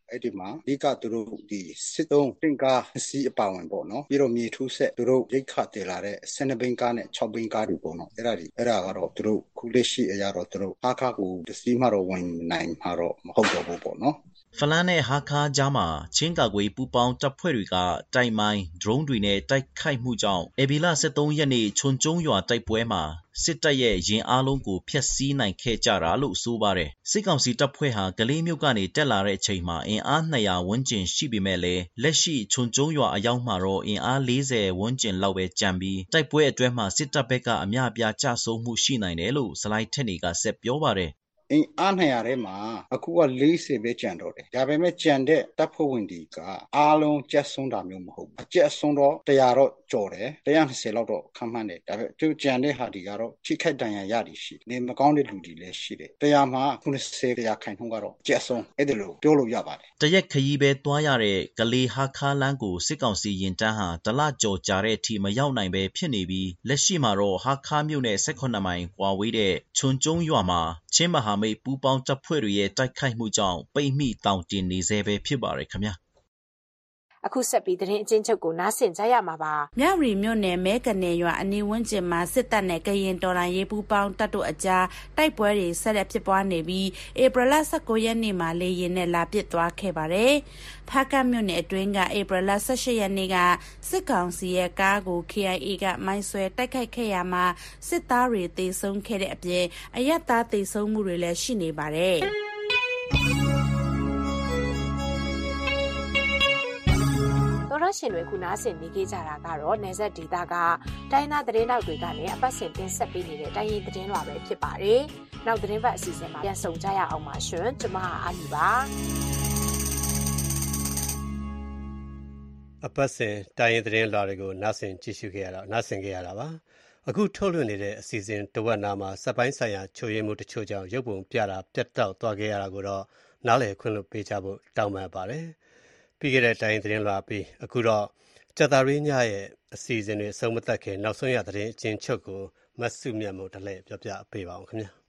အဲ့ဒီမှာအဓိကသူတို့ဒီစစ်သုံးတင်ကားစီးအပါဝင်ပေါ့နော်ပြီးတော့မြေထူးဆက်သူတို့ရိတ်ခတ်တယ်လာတဲ့ဆယ်နှစ်ဘိန်းကားနဲ့၆ဘိန်းကားတွေပေါ့နော်အဲ့ဒါဒီအဲ့ဒါကတော့သူတို့ခုလက်ရှိအရာတော့သူတို့ဟာခါကိုတစီမှတော့ဝင်နိုင်မှာတော့မဟုတ်တော့ဘူးပေါ့နော်ဖလန်နဲ့ဟာခါကြားမှာချင်းကာကွယ်ပူပေါင်းတပ်ဖွဲ့တွေကတိုက်မိုင်း drone တွေနဲ့တိုက်ခိုက်မှုကြောင့်ဧပြီလဆယ့်သုံးရက်နေ့ချွန်ကျုံရွာတိုက်ပွဲမှာစစ်တပ်ရဲ့ရင်အားလုံးကိုဖျက်ဆီးနိုင်ခဲ့ကြတာလို့ဆိုပါတယ်စစ်ကောင်စီတပ်ဖွဲ့ဟာကလေးမြို့ကနေတက်လာတဲ့အချိန်မှာအင်အားနှစ်ရာဝန်းကျင်ရှိပေမဲ့လည်းလက်ရှိချွန်ကျုံရွာအရောက်မှာတော့အင်အား၄၀ဝန်းကျင်လောက်ပဲကျန်ပြီးတိုက်ပွဲအတွင်းမှာစစ်တပ်ဘက်ကအများအပြားကြဆုံးမှုရှိနိုင်တယ်လို့စလိုက်ထက်နေကဆက်ပြောပါတယ်အင်းအားနှစ်ရာထဲမှာအခုက၄၀ပဲကျန်တော့တယ်ဒါပေမဲ့ကျန်တဲ့တပ်ဖွဲ့ဝင်တွေကအားလုံးကျက်ဆုံးတာမျိုးမဟုတ်ဘူးအကျက်ဆုံးတော့တရာတော့ကျော်တယ်တရာ၂၀လောက်တော့ခန့်မှန်းတယ်ဒါပေမဲ့သူကျန်တဲ့ဟာဒီကတော့ထိခိုက်ဒဏ်ရာရတွေရှိနေမကောင်းတဲ့လူတွေလည်းရှိတယ်တရာမှာ၉၀ရာခိုင်နှုန်းကတော့ကျက်ဆုံးအဲ့ဒါလို့ပြောလို့ရပါတယ်တရက်ခရီးပဲတွားရတဲ့ကလေးဟာခါလန်းကိုစစ်ကောင်စီရင်တန်းဟာတလကြော်ကြာတဲ့အထိမရောက်နိုင်ပဲဖြစ်နေပြီးလက်ရှိမှာတော့ဟာခါမြို့နယ်၁၈မိုင်ကွာဝေးတဲ့ချွန်ကျုံရွာမှာချင်းမဟာမိတ်ပူပေါင်းတပ်ဖွဲ့တွေရဲ့တိုက်ခိုက်မှုကြောင့်ပိတ်မိတောင်တင်နေဆဲပဲဖြစ်ပါတယ်ခင်ဗျာအခုဆက်ပြီးသတင်းအချင်းချုပ်ကိုနားဆင်ကြရမှာပါမြဝတီမြို့နယ်မဲကနေရွာအနီးဝန်းကျင်မှာစစ်တပ်နဲ့ကရင်တော်လှန်ရေးပူးပေါင်းတပ်တို့အကြားတိုက်ပွဲတွေဆက်လက်ဖြစ်ပွားနေပြီးဧပြီလ၁၉ရက်နေ့မှာလေရင်နဲ့လာပစ်သွားခဲ့ပါတယ်ဖားကတ်မြို့နယ်အတွင်းကဧပြီလ၁၈ရက်နေ့ကစစ်ကောင်စီရဲ့ကားကို K I A ကမိုင်းဆွဲတိုက်ခိုက်ခဲ့ရမှာစစ်သားတွေသေဆုံးခဲ့တဲ့အပြင်အရပ်သားသေဆုံးမှုတွေလည်းရှိနေပါတယ်တော်ရရှင်တွေခုနားဆင်နေကြတာကတော့နေဆက်ဒေတာကတိုင်းသားသတင်းနောက်တွေကလည်းအပတ်စဉ်တင်ဆက်ပေးနေတဲ့တိုင်းရင်းသတင်းလွှာပဲဖြစ်ပါတယ်။နောက်သတင်းပတ်အစီအစဉ်မှာပြန်ဆုံကြရအောင်ပါရှင်။ကျွန်မအာမီပါ။အပတ်စဉ်တိုင်းရင်းသတင်းလွှာတွေကိုနားဆင်ကြည့်ရှုခဲ့ရတာနားဆင်ခဲ့ရတာပါ။အခုထုတ်လွှင့်နေတဲ့အစီအစဉ်တဝက်နာမှာစက်ပိုင်းဆိုင်ရာချိုးယွင်းမှုတချို့ကြောင့်ရုပ်ပုံပြတာပြတ်တောက်သွားခဲ့ရတာကိုတော့နားလည်ခွင့်လွှတ်ပေးကြဖို့တောင်းပန်ပါတယ်။ပြီးခဲ့တဲ့တိုင်းသတင်းလွှာပြီးအခုတော့ကြက်သားရင်းညရဲ့အစီအစဉ်တွေအဆုံးမသတ်ခင်နောက်ဆုံးရသတင်းအချင်းချုပ်ကိုမတ်စုမြတ်မို့တလဲပြောပြပေးပါအောင်ခင်ဗျာ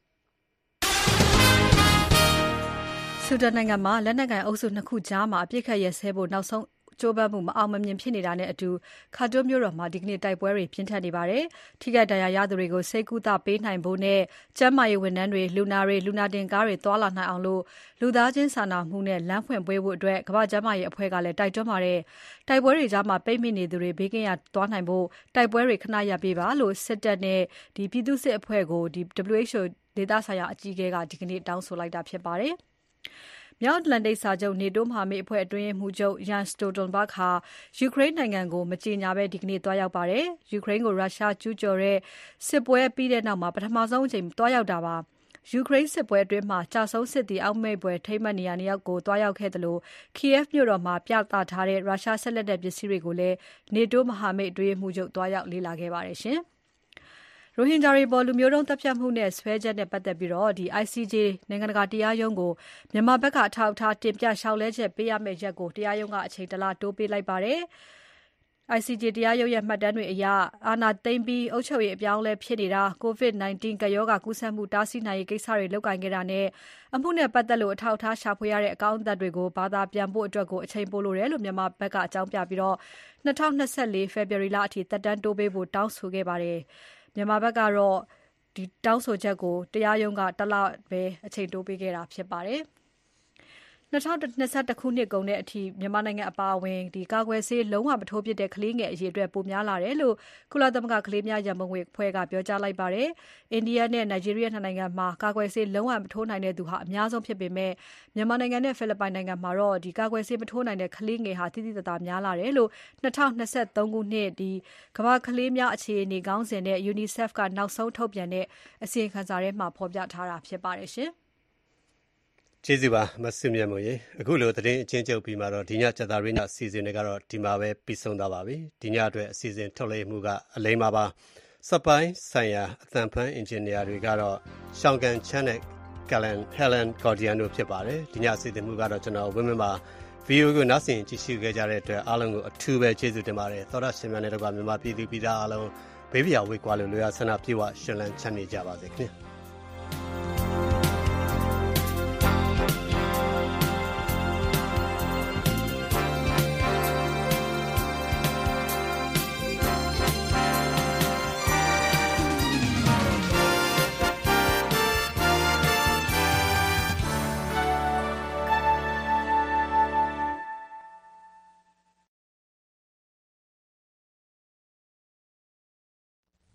ဆူဒန်နိုင်ငံမှာလက်နက်ကိုင်အုပ်စုနှစ်ခုကြားမှာအပြစ်ခတ်ရဲဆဲဖို့နောက်ဆုံးကြိုးပမ်းမှုမအောင်မမြင်ဖြစ်နေတာနဲ့အတူခါတိုမြို့တော်မှာဒီကနေ့တိုက်ပွဲတွေပြင်းထန်နေပါတယ်။ထိခိုက်ဒဏ်ရာရသူတွေကိုစိတ်ကူးတာပေးနိုင်ဖို့နဲ့ကျန်းမာရေးဝန်ထမ်းတွေလူနာတွေလူနာတင်ကားတွေတွာလာနိုင်အောင်လို့လူသားချင်းစာနာမှုနဲ့လမ်းဖွင့်ပေးဖို့အတွက်ကမ္ဘာ့ကျန်းမာရေးအဖွဲ့ကလည်းတိုက်တွန်းပါတယ်။တိုက်ပွဲတွေကြားမှာပိတ်မိနေသူတွေဘေးကင်းရာတွားနိုင်ဖို့တိုက်ပွဲတွေခဏရပ်ပေးပါလို့စစ်တပ်နဲ့ဒီပြည်သူ့စစ်အဖွဲ့ကိုဒီ W H O ဒေသဆိုင်ရာအကြီးအကဲကဒီကနေ့တောင်းဆိုလိုက်တာဖြစ်ပါတယ်။မြောက်အတ္တလန်တိတ်စာချုပ်နေတိုးမဟာမိတ်အဖွဲ့အတွင်းမှူးချုပ် Jens Stoltenberg ဟာယူကရိန်းနိုင်ငံကိုမကြေညာဘဲဒီကနေ့သွားရောက်ပါတယ်။ယူကရိန်းကိုရုရှားကျူးကျော်တဲ့စစ်ပွဲပြီးတဲ့နောက်မှာပထမဆုံးအကြိမ်သွားရောက်တာပါ။ယူကရိန်းစစ်ပွဲအတွင်းမှာကြာဆုံးစစ်သည်အောက်မေ့ပွဲထိမ့်မှတ်နေရာနေရာကိုသွားရောက်ခဲ့တယ်လို့ Kiev မြို့တော်မှာပြသထားတဲ့ရုရှားဆက်လက်တဲ့ပစ္စည်းတွေကိုလည်းနေတိုးမဟာမိတ်အတွင်းမှူးချုပ်သွားရောက်လေ့လာခဲ့ပါတယ်ရှင်။ရိုဟင်ဂျာတွေပေါ်လူမျိုးတုံးတပ်ဖြတ်မှုနဲ့ဆွဲချက်နဲ့ပတ်သက်ပြီးတော့ဒီ I C J နိုင်ငံတကာတရားရုံးကိုမြန်မာဘက်ကအထောက်အထားတင်ပြလျှောက်လဲချက်ပေးရမယ့်ရက်ကိုတရားရုံးကအချိန်တလတိုးပေးလိုက်ပါတယ်။ I C J တရားရုံးရဲ့မှတ်တမ်းတွေအရအာဏာသိမ်းပြီးအုပ်ချုပ်ရေးအပြောင်းအလဲဖြစ်နေတာ ကိုဗစ်၁၉ ကပ်ရောဂါကူးစက်မှုတားဆီးနိုင်ရေးကိစ္စတွေလုပ်ကိုင်ခဲ့တာနဲ့အမှုနဲ့ပတ်သက်လို့အထောက်အထားရှာဖွေရတဲ့အကောင့်အသတ်တွေကိုဘာသာပြန်ဖို့အတွက်ကိုအချိန်ပိုလိုတယ်လို့မြန်မာဘက်ကအကြောင်းပြပြီးတော့၂၀၂၄ဖေဖော်ဝါရီလအထိသက်တမ်းတိုးပေးဖို့တောင်းဆိုခဲ့ပါတယ်။မြန်မာဘက်ကတော့ဒီတောင်းဆိုချက်ကိုတရားရုံးကတလပဲအချိန်တိုးပေးခဲ့တာဖြစ်ပါတယ်။၂၀၂၁ခုနှစ်ကုန်တဲ့အထိမြန်မာနိုင်ငံအပါအဝင်ဒီကာကွယ်ဆေးလုံးဝမထိုးဖြစ်တဲ့ကလေးငယ်အရေအတွက်ပိုများလာတယ်လို့ကုလသမဂ္ဂကလေးများရန်ပုံငွေအဖွဲ့ကပြောကြားလိုက်ပါတယ်။အိန္ဒိယနဲ့နိုင်ဂျီးရီးယားနိုင်ငံမှာကာကွယ်ဆေးလုံးဝမထိုးနိုင်တဲ့သူဟာအများဆုံးဖြစ်ပေမဲ့မြန်မာနိုင်ငံနဲ့ဖိလစ်ပိုင်နိုင်ငံမှာတော့ဒီကာကွယ်ဆေးမထိုးနိုင်တဲ့ကလေးငယ်ဟာတိတိတသားများလာတယ်လို့၂၀၂၃ခုနှစ်ဒီကမ္ဘာကလေးများအခြေအနေခေါင်းစဉ်နဲ့ UNICEF ကနောက်ဆုံးထုတ်ပြန်တဲ့အစီရင်ခံစာထဲမှာဖော်ပြထားတာဖြစ်ပါတယ်ရှင်။ကျေးဇူးပါမဆုမြတ်မို့ရေအခုလိုသတင်းအချင်းချုပ်ပြီးမှတော့ဒီညကျတာရင်းညအစီအစဉ်တွေကတော့ဒီမှာပဲပြီးဆုံးသွားပါပြီဒီညအတွက်အစီအစဉ်ထုတ်လွှင့်မှုကအလိမ္မာပါစက်ပိုင်းဆိုင်ရာအသံဖမ်းအင်ဂျင်နီယာတွေကတော့ရှောင်းကန်ချန်နဲ့ကလန်ဟယ်လန်ဂေါ်ဒီယန်တို့ဖြစ်ပါတယ်ဒီညအစီအစဉ်မှုကတော့ကျွန်တော်ဝင်းမင်းပါ video ကိုနားဆင်ကြည့်ရှုခဲ့ကြတဲ့အတွက်အားလုံးကိုအထူးပဲကျေးဇူးတင်ပါတယ်သောရရှင်များနဲ့တကွာမြန်မာပြည်သူပြည်သားအားလုံးဘေးပြာဝေးကွာလို့လွယ်ရဆန္ဒပြေဝရှင်လန်းချမ်းမြေ့ကြပါစေခင်ဗျာ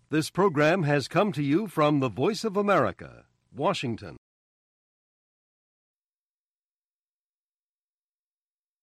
This program has come to you from the Voice of America, Washington.